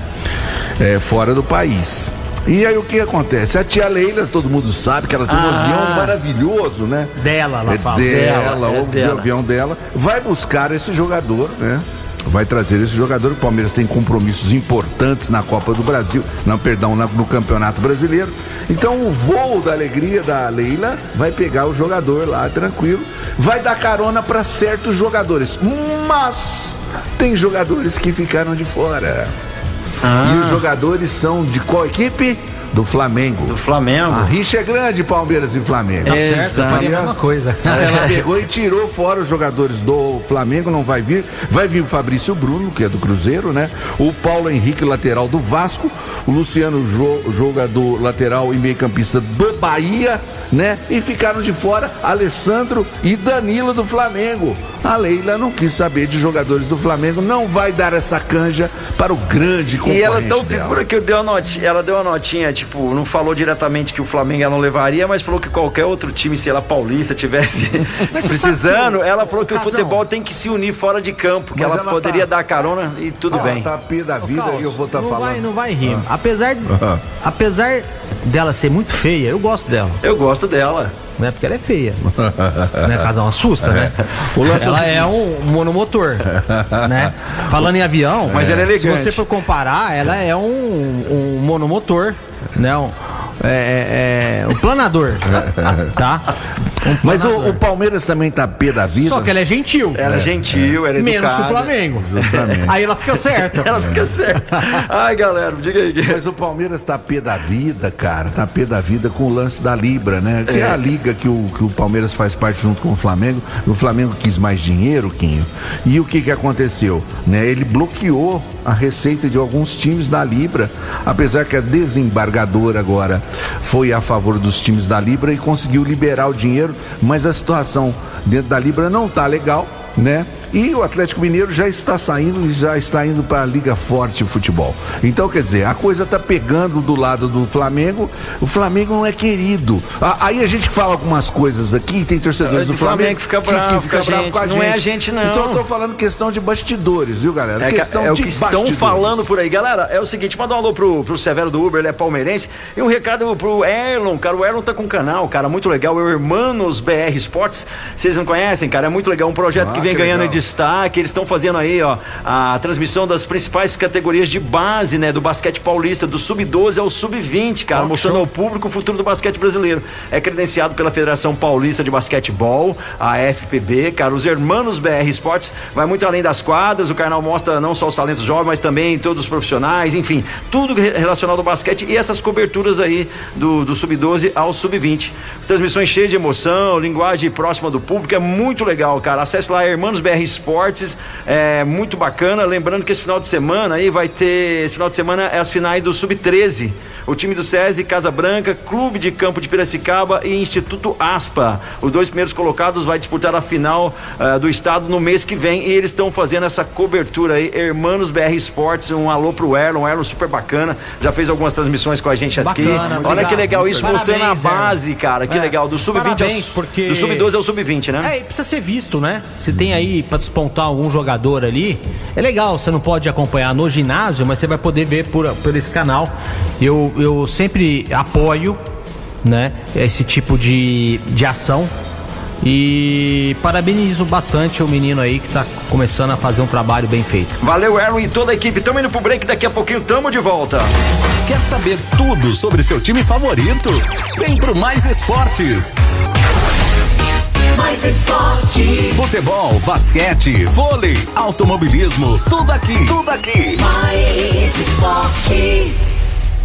É, fora do país. E aí o que acontece? A tia Leila, todo mundo sabe que ela tem um Ah. avião maravilhoso, né? Dela, ela É fala. dela, é o dela. avião dela. Vai buscar esse jogador, né? Vai trazer esse jogador. O Palmeiras tem compromissos importantes na Copa do Brasil, não, perdão, na- no Campeonato Brasileiro. Então o Voo da Alegria da Leila vai pegar o jogador lá, tranquilo. Vai dar carona para certos jogadores, mas tem jogadores que ficaram de fora. E os jogadores são de qual equipe? Do Flamengo. Do Flamengo. A rixa é grande, Palmeiras e Flamengo. Tá certo, eu faria a mesma coisa. Ela pegou e tirou fora os jogadores do Flamengo, não vai vir. Vai vir o Fabrício Bruno, que é do Cruzeiro, né? O Paulo Henrique, lateral do Vasco. O Luciano, jo- jogador lateral e meio-campista do Bahia, né? E ficaram de fora Alessandro e Danilo do Flamengo. A Leila não quis saber de jogadores do Flamengo, não vai dar essa canja para o grande concorrente E ela é tão dela. figura que deu a notinha, ela deu uma notinha, tipo, não falou diretamente que o Flamengo ela não levaria, mas falou que qualquer outro time, sei lá, paulista, tivesse Mas você precisando, sabe que- ela falou que o Casão. futebol tem que se unir fora de campo, que Mas ela, ela poderia tá- dar carona e tudo Ela bem. tá pé da vida Carlos, e eu vou estar não falando. Vai, não vai rir. Apesar, Ah. apesar dela ser muito feia, eu gosto dela. Eu gosto dela. Né? Porque ela é feia. Né, Casão? Assusta, né? O lance é o Ela é um monomotor, né? Falando em avião, Mas ela é elegante. se você for comparar, ela é um, um monomotor, né? Um, é, é, é, um planador, tá? Um Mas o, o Palmeiras também tá pé da vida. Só que ela é gentil. Ela é gentil, ela é Menos educada. que o Flamengo. Justamente. Aí ela fica certa. Ela fica certa. Ai, galera, diga aí. Mas o Palmeiras tá pé da vida, cara. Tá pé da vida com o lance da Libra, né? Que é, é a liga que o, que o Palmeiras faz parte junto com o Flamengo. O Flamengo quis mais dinheiro, Quinho. E o que que aconteceu? Né? Ele bloqueou a receita de alguns times da Libra, apesar que a desembargadora agora foi a favor dos times da Libra e conseguiu liberar o dinheiro, mas a situação dentro da Libra não tá legal, né? E o Atlético Mineiro já está saindo e já está indo para a Liga Forte de Futebol. Então, quer dizer, a coisa tá pegando do lado do Flamengo. O Flamengo não é querido. Aí a gente fala algumas coisas aqui, tem torcedores do Flamengo que fica bravo, que fica com, a bravo gente. com a gente. Não é a gente, não. Então eu tô falando questão de bastidores, viu, galera? É, questão é o de que estão bastidores. falando por aí. Galera, é o seguinte, manda um alô pro, pro Severo do Uber, ele é palmeirense. E um recado pro Erlon, cara. O Erlon tá com um canal, cara, muito legal. É o Hermanos B R Sports. Vocês não conhecem, cara? É muito legal. Um projeto Ah, que vem que ganhando legal. destaque. Eles estão fazendo aí, ó, a transmissão das principais categorias de base, né, do basquete paulista, do sub doze ao sub vinte, cara, Oh, mostrando show. ao público o futuro do basquete brasileiro. É credenciado pela Federação Paulista de Basquetebol, a F P B, cara. Os Hermanos B R Sports vai muito além das quadras. O canal mostra não só os talentos jovens, mas também todos os profissionais, enfim, tudo relacionado ao basquete e essas coberturas aí do, do sub doze ao sub vinte. Transmissões cheias de emoção, linguagem próxima do público, é muito legal, cara. Acesse lá Hermanos B R Sports. É muito bacana, lembrando que esse final de semana aí vai ter, esse final de semana é as finais do sub treze, o time do SESI, Casa Branca, Clube de Campo de Piracicaba e Instituto Aspa, os dois primeiros colocados vai disputar a final uh, do estado no mês que vem e eles estão fazendo essa cobertura aí, Hermanos B R Sports, um alô pro Erlon, Erlon super bacana, já fez algumas transmissões com a gente aqui, Bacana, olha obrigado. que legal isso, Parabéns, mostrando a Erlon. base, cara, que É. legal, do sub vinte ao, Parabéns, porque- do sub doze ao sub vinte, né? É, e precisa ser visto, né? Se tem aí pra despontar algum jogador ali, é legal, você não pode acompanhar no ginásio, mas você vai poder ver por, por esse canal. Eu, eu sempre apoio, né, esse tipo de, de ação e parabenizo bastante o menino aí que tá começando a fazer um trabalho bem feito. Valeu, Erlon e toda a equipe, tamo indo pro break, daqui a pouquinho tamo de volta. Quer saber tudo sobre seu time favorito? Vem pro Mais Esportes. Mais esporte, Futebol, basquete, vôlei, automobilismo, tudo aqui. Tudo aqui. mais esportes.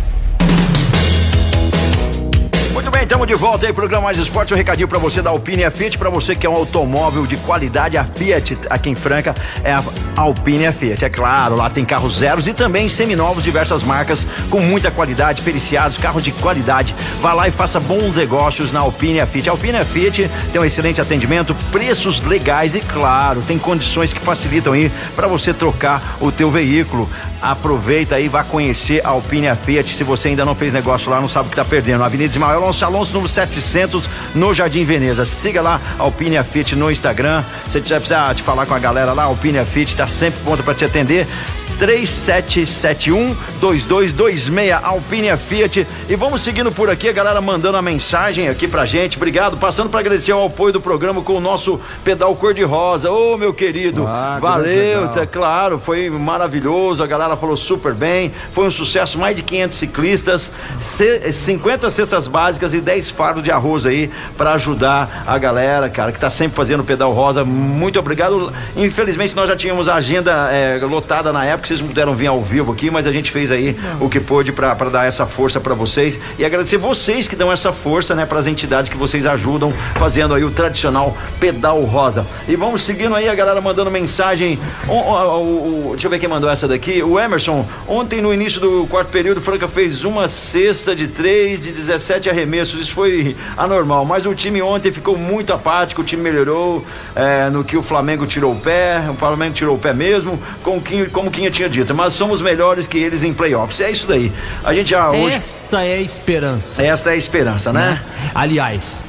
Muito bem, estamos de volta aí, programa Mais Esporte, um recadinho pra você da Alpine e a Fiat, pra você que é um automóvel de qualidade, a Fiat aqui em Franca é a Alpine e a Fiat, é claro, lá tem carros zeros e também seminovos, diversas marcas com muita qualidade, periciados, carro de qualidade, vá lá e faça bons negócios na Alpine e a Fiat. A Alpine e a Fiat tem um excelente atendimento, preços legais e claro, tem condições que facilitam aí pra você trocar o teu veículo. Aproveita aí, vá conhecer a Alpine e a Fiat. Se você ainda não fez negócio lá, não sabe o que tá perdendo. Avenida Ismael Alonso Alonso, número setecentos, no Jardim Veneza. Siga lá a Alpine e a Fiat no Instagram. Se você precisar de falar com a galera lá, a Alpine e a Fiat tá sempre pronta para te atender. três sete sete um, dois dois dois seis, Alpine e a Fiat. E vamos seguindo por aqui, a galera mandando a mensagem aqui pra gente. Obrigado, passando para agradecer o apoio do programa com o nosso pedal cor-de-rosa. Ô, meu querido, Ah, valeu, legal. tá claro, foi maravilhoso, a galera falou super bem, foi um sucesso, mais de quinhentos ciclistas, ce- cinquenta cestas básicas e dez fardos de arroz aí pra ajudar a galera, cara, que tá sempre fazendo o pedal rosa. Muito obrigado. Infelizmente nós já tínhamos a agenda é, lotada na época, vocês não puderam vir ao vivo aqui, mas a gente fez aí não. o que pôde pra, pra dar essa força pra vocês e agradecer vocês que dão essa força, né, pras entidades que vocês ajudam fazendo aí o tradicional pedal rosa. E vamos seguindo aí, a galera mandando mensagem. O, o, o, deixa eu ver quem mandou essa daqui. O Emerson, ontem no início do quarto período, Franca fez uma cesta de três de dezessete arremessos. Isso foi anormal, mas o time ontem ficou muito apático. O time melhorou é, no que o Flamengo tirou o pé. O Flamengo tirou o pé mesmo, com o Quinho, como o Quinho tinha dito. Mas somos melhores que eles em playoffs. É isso daí. A gente já hoje. Esta é a esperança. Esta é a esperança, né? né? Aliás,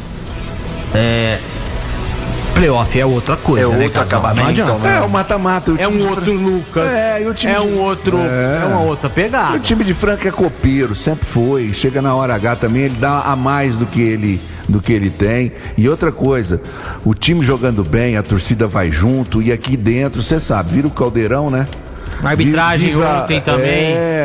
é. Playoff é outra coisa, É né, outro Casal? acabamento, Não adianta. né? É o mata-mata. o É time um de outro Franca- Lucas. É, e o time é de- um outro. É. É, uma outra pegada. O time de Franca é copeiro, sempre foi. Chega na hora H também, ele dá a mais do que ele, do que ele tem. E outra coisa, o time jogando bem, a torcida vai junto. E aqui dentro, você sabe, vira o caldeirão, né? A arbitragem Viva- ontem também. É.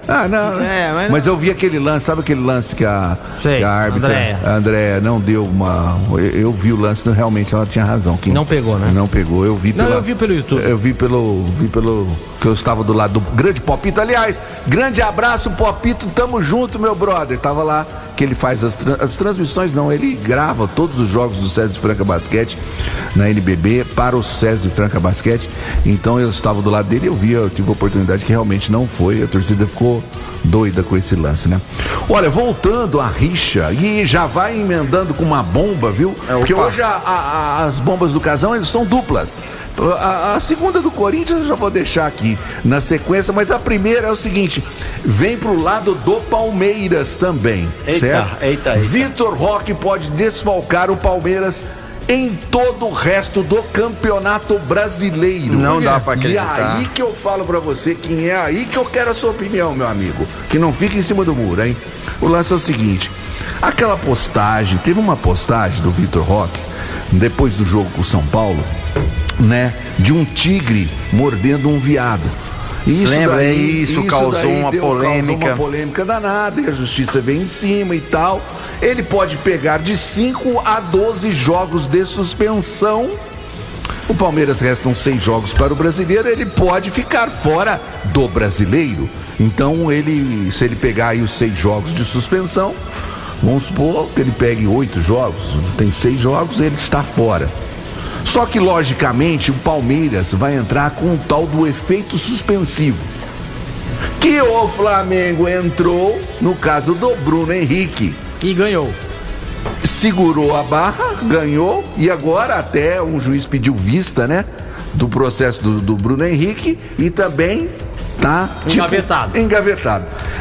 Ah, não. É, mas, mas eu vi aquele lance, sabe aquele lance que a, Sei, que a árbitra, Andréa. a Andréa não deu uma. Eu, eu vi o lance, realmente ela tinha razão. Quem, Não pegou, né? Não pegou, eu vi Não, pela, eu vi pelo YouTube. Eu vi pelo. Vi pelo. Que eu estava do lado do grande Popito. Aliás, grande abraço, Popito, tamo junto, meu brother. Tava lá, que ele faz as, tra- as transmissões, não, ele grava todos os jogos do César Franca Basquete na N B B para o César Franca Basquete. Então eu estava do lado dele, eu vi, eu tive a oportunidade que realmente não foi, a torcida ficou doida com esse lance, né? Olha, voltando à rixa, e já vai emendando com uma bomba, viu? É, Porque opa. hoje a- a- as bombas do Casão, eles são duplas. A, a segunda do Corinthians eu já vou deixar aqui na sequência, mas a primeira é o seguinte: vem pro lado do Palmeiras também, Eita, certo? eita, eita. Vitor Roque pode desfalcar o Palmeiras em todo o resto do Campeonato Brasileiro. Não dá pra acreditar. E aí que eu falo pra você, quem é aí que eu quero a sua opinião, meu amigo. Que não fique em cima do muro, hein? O lance é o seguinte: aquela postagem, teve uma postagem do Vitor Roque, depois do jogo com o São Paulo, né? De um tigre mordendo um viado. E isso Lembra, daí, é isso, causou daí uma deu- polêmica. Causou uma polêmica danada, e a justiça vem em cima e tal. Ele pode pegar de cinco a doze jogos de suspensão. O Palmeiras restam seis jogos para o brasileiro, ele pode ficar fora do brasileiro. Então, ele, se ele pegar aí os seis jogos de suspensão, vamos supor que ele pegue oito jogos, tem seis jogos, ele está fora. Só que, logicamente, o Palmeiras vai entrar com o tal do efeito suspensivo. Que o Flamengo entrou no caso do Bruno Henrique. E ganhou. Segurou a barra, ganhou, e agora até um juiz pediu vista, né? Do processo do, do Bruno Henrique e também tá Engavetado. Tipo, engavetado.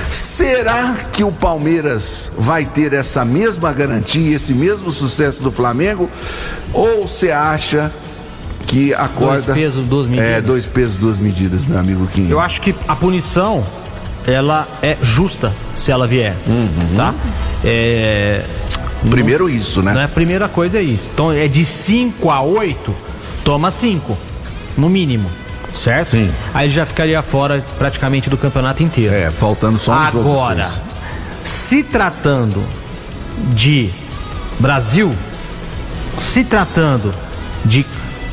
Será que o Palmeiras vai ter essa mesma garantia, esse mesmo sucesso do Flamengo? Ou você acha que a corda... Dois pesos, duas medidas. É, dois pesos, duas medidas, meu amigo Quinho. Eu acho que a punição, ela é justa se ela vier, tá? É... Primeiro isso, né? Não é a primeira coisa é isso. Então é de cinco a oito, toma cinco, no mínimo, certo? Sim. Aí ele já ficaria fora praticamente do campeonato inteiro. É, faltando só um jogo. Agora, seis. se tratando de Brasil, se tratando de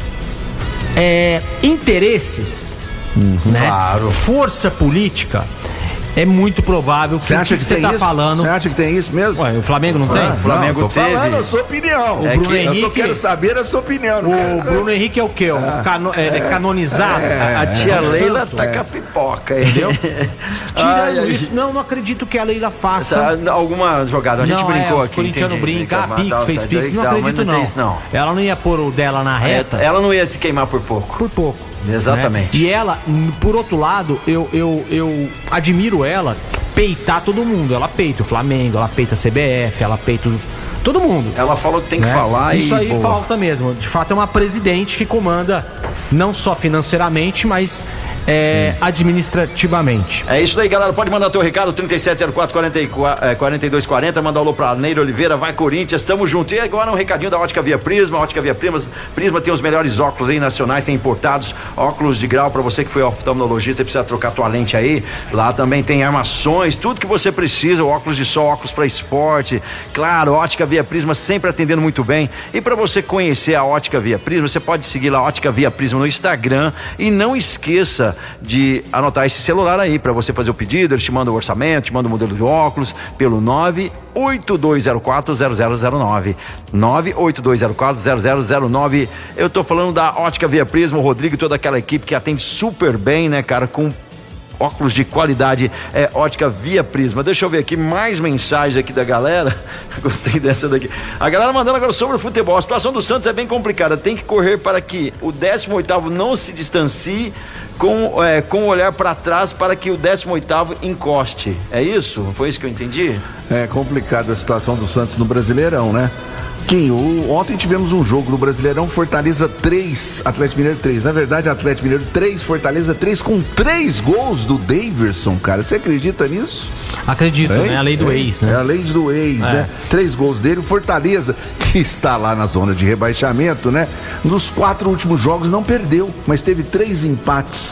é, interesses, né? Claro. Força política, é muito provável que Você acha que você tem tá isso? falando. Você acha que tem isso mesmo? Ué, o Flamengo não tem? Ah, O Flamengo não, tô teve. falando a sua opinião. O É Bruno que eu tô Henrique- quero saber a sua opinião. não O quero- Bruno Henrique é o quê? O cano- é, é canonizado? A tia É um Leila santo. tá com a pipoca, Entendeu? Tirando Ai, ai. isso, não, não acredito que a Leila faça. Tá, alguma jogada, a gente não, brincou é, aqui. Os corintianos entendi, brincam, ah, brincava, Pix, tá, fez tá, Pix, não tá, mas acredito não não. tem isso, não. Ela não ia pôr o dela na reta Ela não ia se queimar por pouco. por pouco. Exatamente. Né? E ela, n- por outro lado, eu, eu, eu admiro ela peitar todo mundo. Ela peita o Flamengo, ela peita a C B F, ela peita os- todo mundo. Ela falou que tem que né? falar Isso e aí boa. falta mesmo. De fato, é uma presidente que comanda não só financeiramente, mas é, administrativamente. É isso daí, galera. Pode mandar teu recado, trinta e sete zero quatro, quarenta e quatro, é, quarenta e dois quarenta. Manda um alô pra Neira Oliveira, vai Corinthians, tamo junto. E agora um recadinho da Ótica Via Prisma. A Ótica Via Prisma, Prisma tem os melhores óculos aí nacionais, tem importados, óculos de grau pra você que foi oftalmologista e precisa trocar tua lente aí. Lá também tem armações, tudo que você precisa, óculos de sol, óculos pra esporte. Claro, Ótica Via Prisma sempre atendendo muito bem. E pra você conhecer a Ótica Via Prisma, você pode seguir lá Ótica Via Prisma no Instagram e não esqueça de anotar esse celular aí pra você fazer o pedido. Eles te mandam o orçamento, te mandam o modelo de óculos pelo nove oito dois zero quatro zero zero zero nove nove oito dois zero quatro zero zero zero nove. Eu tô falando da Ótica Via Prisma, o Rodrigo e toda aquela equipe que atende super bem, né, cara, com óculos de qualidade, é Ótica Via Prisma. Deixa eu ver aqui mais mensagens aqui da galera. Gostei dessa daqui. A galera mandando agora sobre o futebol. A situação do Santos é bem complicada. Tem que correr para que o décimo oitavo não se distancie com, é, com o olhar para trás para que o décimo oitavo encoste. É isso? Foi isso que eu entendi? É complicada a situação do Santos no Brasileirão, né? Kim, o, ontem tivemos um jogo no Brasileirão, Fortaleza três, Atlético Mineiro três. Na verdade, Atlético Mineiro três, Fortaleza três, com três gols do Daverson, cara. Você acredita nisso? Acredito, Hein? né? A lei do É, ex, É né? a lei do ex, É. né? Três gols dele. O Fortaleza, que está lá na zona de rebaixamento, né? Nos quatro últimos jogos não perdeu, mas teve três empates.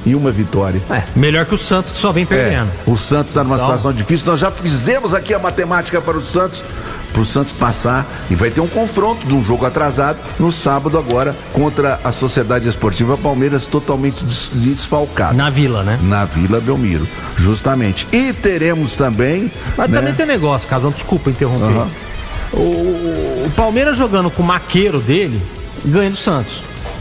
e uma vitória. É, melhor que o Santos, que só vem perdendo. É, o Santos está numa Então, situação difícil. Nós já fizemos aqui a matemática para o Santos, para o Santos passar, e vai ter um confronto de um jogo atrasado no sábado agora contra a Sociedade Esportiva Palmeiras, totalmente des- desfalcado. Na Vila, né? Na Vila Belmiro, justamente. E teremos também... Mas né, também tem um negócio, Casão, desculpa interromper. Aham. O, o Palmeiras jogando com o maqueiro dele, ganha do Santos.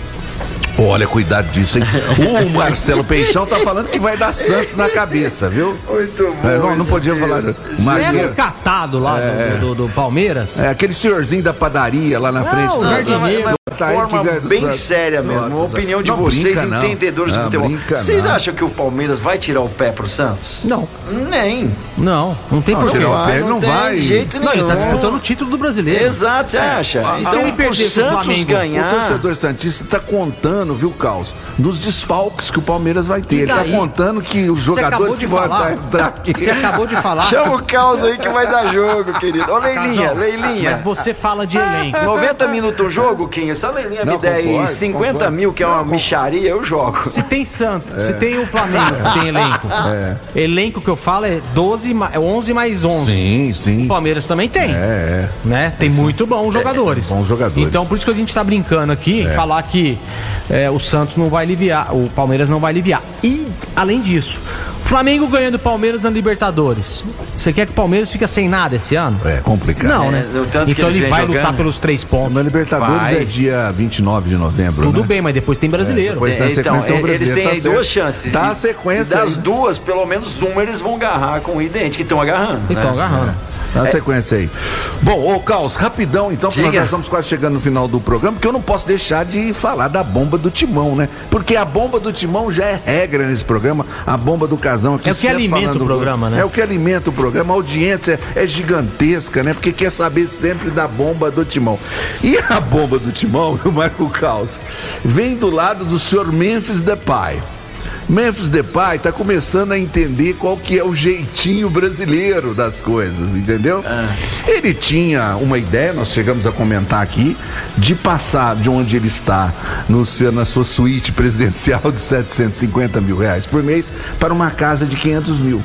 Olha, cuidado disso, hein? O Marcelo Peixão tá falando que vai dar Santos na cabeça, viu? Muito bom. É, não, não podia falar. Pega Magueiro. um catado lá do, do, do Palmeiras. É, aquele senhorzinho da padaria lá na frente. o Não, jardineiro. Mas, Tá aí forma que ganha do bem Santos. séria mesmo, Nossa, uma opinião de não vocês, brinca, não. entendedores Não, do futebol. brinca, Vocês não. acham que o Palmeiras vai tirar o pé pro Santos? Não, Nem. não, não tem Não, porquê. tirar o pé não, não tem vai. jeito Não, nenhum. ele tá disputando o título do brasileiro. Exato, você acha? se Então, ele perder o pro Santos Flamengo, O ganhar... torcedor santista tá contando, viu, Caos, nos desfalques que o Palmeiras vai ter. E Ele tá daí? contando que os Você acabou jogadores de que vão falar. entrar aqui. Você acabou de falar. Chama o caos aí que vai dar jogo, querido. Ô, Leilinha, Casão, Leilinha. Mas você fala de elenco. noventa minutos o jogo, Kim. Essa Leilinha Não, me der aí concordo, cinquenta concordo. mil, que é uma micharia, eu jogo. Se tem Santos, se tem o Flamengo, que tem elenco. Elenco que eu falo é doze, ma- é onze mais onze. Sim, sim. O Palmeiras também tem. É, Né? Tem muito bons jogadores. bons jogadores. Então, por isso que a gente tá brincando aqui, falar que é, o Santos não vai aliviar, o Palmeiras não vai aliviar. E, além disso, o Flamengo ganhando o Palmeiras na Libertadores. Você quer que o Palmeiras fique sem nada esse ano? é. É complicado. Não, né? É, o tanto que Então eles ele vêm vai jogando. lutar pelos três pontos. Na Libertadores Vai. é dia vinte e nove de novembro, Tudo né? bem, mas depois tem brasileiro. depois- É, na então, sequência tem o é, eles brasileiro, têm tá aí certo. duas chances. Dá a E- sequência e das aí. duas, pelo menos uma eles vão agarrar com o idêntico, que estão agarrando. Então, né? agarrando. Dá a sequência aí. Bom, ô Caos, rapidão então, porque nós Diga. já estamos quase chegando no final do programa, porque eu não posso deixar de falar da bomba do Timão, né? Porque a bomba do Timão já é regra nesse programa, a bomba do Casão aqui. É o que sempre alimenta falando o programa, do... né? É o que alimenta o programa, a audiência é gigantesca, né? Porque quer saber sempre da bomba do Timão. E a bomba do Timão, o Marco Caos, vem do lado do senhor Memphis Depay. Memphis Depay tá começando a entender qual que é o jeitinho brasileiro das coisas, entendeu? Ele tinha uma ideia, nós chegamos a comentar aqui, de passar de onde ele está no seu, na sua suíte presidencial de setecentos e cinquenta mil reais por mês para uma casa de quinhentos mil.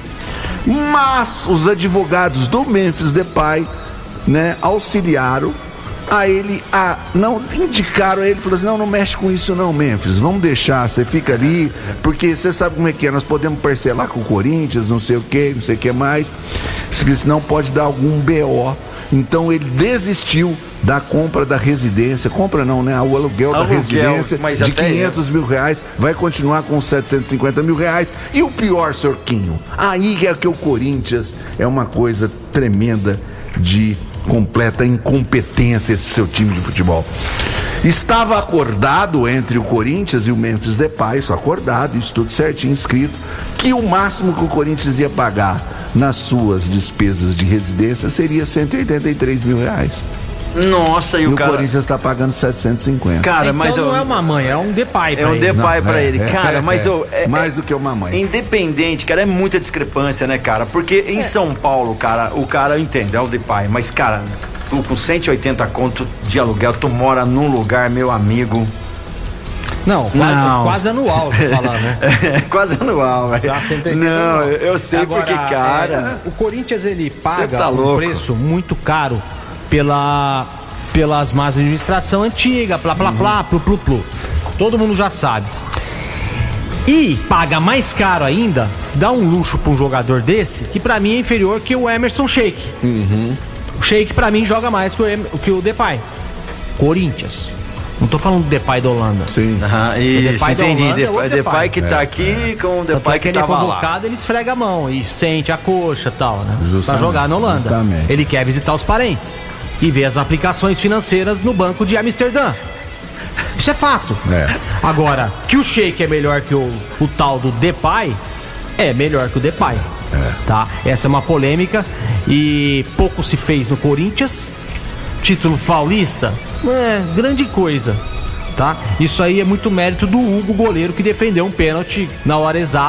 Mas os advogados do Memphis Depay, né, auxiliaram a ele, a, não indicaram a ele, falou assim, não, não mexe com isso não, Memphis, vamos deixar, você fica ali, porque você sabe como é que é, nós podemos parcelar com o Corinthians, não sei o que, não sei o que mais, senão pode dar algum B O. Então ele desistiu da compra da residência, compra não, né, o aluguel, da Aluguel, residência mas de até quinhentos mil reais, vai continuar com setecentos e cinquenta mil reais, e o pior, Sorquinho, aí é que o Corinthians é uma coisa tremenda de completa incompetência esse seu time de futebol. Estava acordado entre o Corinthians e o Memphis Depay, só acordado, isso tudo certinho escrito, que o máximo que o Corinthians ia pagar nas suas despesas de residência seria cento e oitenta e três mil reais. Nossa, e E o o cara... Corinthians está pagando setecentos e cinquenta. Cara, Então mas... não eu- é uma mãe, é um Depay pra É um ele. Depay Não, pra é, ele. é, Cara, é, mas é. eu... é- Mais é- do que uma mãe. Independente, cara, é muita discrepância, né, cara? Porque em São Paulo, cara, o cara entende, é o Depay, mas, cara, tu com cento e oitenta conto de aluguel, tu mora num lugar, meu amigo. Não, quase, Não. quase anual, tô falando, né? É quase anual, velho. Dá cento e oitenta Não, anual. eu eu sei Agora, porque, cara. é, o Corinthians ele paga tá um louco. preço muito caro pela, pelas más administração antiga, plá, plá, plá, plu, plu, plu. Todo mundo já sabe. E paga mais caro ainda, dá um luxo pra um jogador desse, que pra mim é inferior que o Emerson Sheik. O Sheik pra mim joga mais que o, Em- que o Depay. Corinthians. Não tô falando do Depay da Holanda. Sim. Aham, isso, Depay da entendi. Holanda é Depay, outro Depay Depay. que tá aqui com o Tanto Depay é que ele é tava lá. convocado, ele esfrega a mão e sente a coxa e tal, né? Pra Justamente, jogar na Holanda. justamente. Ele quer visitar os parentes e ver as aplicações financeiras no banco de Amsterdã. Isso é fato. É. Agora, que o Sheik é melhor que o, o tal do Depay, é melhor que o Depay. Tá? Essa é uma polêmica e pouco se fez no Corinthians. Título paulista, é grande coisa. Tá? Isso aí é muito mérito do Hugo, goleiro, que defendeu um pênalti na hora exata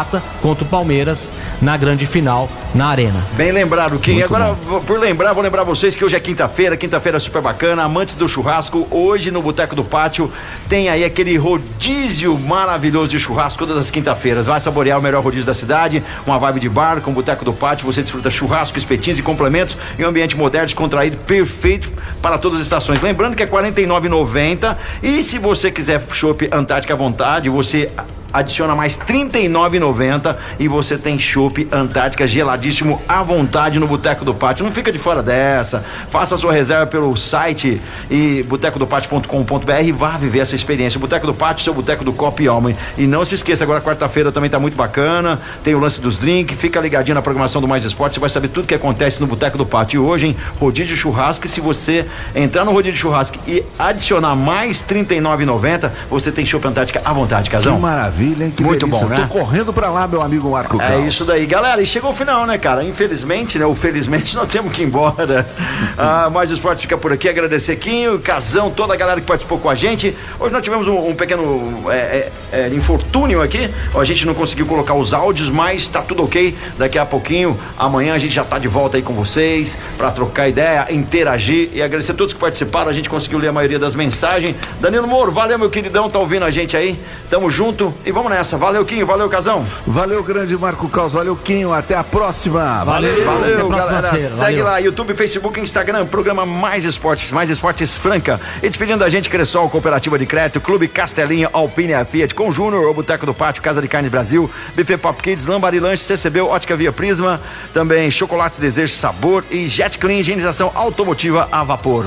contra o Palmeiras na grande final na Arena. Bem lembrado, Kim. Muito Agora, bom. por lembrar, vou lembrar vocês que hoje é quinta-feira, quinta-feira super bacana, amantes do churrasco, hoje no Boteco do Pátio tem aí aquele rodízio maravilhoso de churrasco todas as quinta-feiras. Vai saborear o melhor rodízio da cidade, uma vibe de bar com o Boteco do Pátio, você desfruta churrasco, espetinhos e complementos em um ambiente moderno, descontraído, perfeito para todas as estações. Lembrando que é quarenta e nove reais e noventa centavos e se você quiser chopp Antártica à vontade, você adiciona mais trinta e nove reais e noventa centavos e você tem chopp Antártica geladíssimo à vontade no Boteco do Pátio. Não fica de fora dessa. Faça a sua reserva pelo site e boteco do pátio ponto com ponto b r e vá viver essa experiência. Boteco do Pátio, seu boteco do copo e alma. E não se esqueça, agora quarta-feira também tá muito bacana. Tem o lance dos drinks. Fica ligadinho na programação do Mais Esporte. Você vai saber tudo que acontece no Boteco do Pátio. E hoje, hein? Rodízio de churrasco. E se você entrar no rodízio de churrasco e adicionar mais trinta e nove reais e noventa centavos, você tem chopp Antártica à vontade, Casão. Que maravilha, hein? Que muito delícia. bom, né? Tô correndo pra lá, meu amigo Marco É Caos. isso daí, galera. E chegou o final, né, cara? Infelizmente, né? Ou felizmente, nós temos que ir embora. Ah, Mais Esportes fica por aqui. Agradecer Quinho, Casão, toda a galera que participou com a gente. Hoje nós tivemos um, um pequeno é, é, é, infortúnio aqui. A gente não conseguiu colocar os áudios, mas tá tudo ok. Daqui a pouquinho, amanhã a gente já tá de volta aí com vocês pra trocar ideia, interagir e agradecer a todos que participaram. A gente conseguiu ler a maioria das mensagens. Danilo Moro, valeu, meu queridão, tá ouvindo a gente aí? Tamo junto e vamos nessa. Valeu, Quinho, valeu, Casão. Valeu, grande Marco Caos, valeu, Quinho, até a próxima. Valeu, valeu, galera. feira, Segue valeu. lá, YouTube, Facebook, Instagram, programa Mais Esportes, Mais Esportes Franca. E despedindo da gente, Cressol, Cooperativa de Crédito, Clube Castelinha, Alpine e Fiat, com Júnior, o Boteco do Pátio, Casa de Carnes Brasil, Buffet Pop Kids, Lambari Lanche, C C B, Ótica Via Prisma, também Chocolates Desejo Sabor e Jet Clean, higienização automotiva a vapor.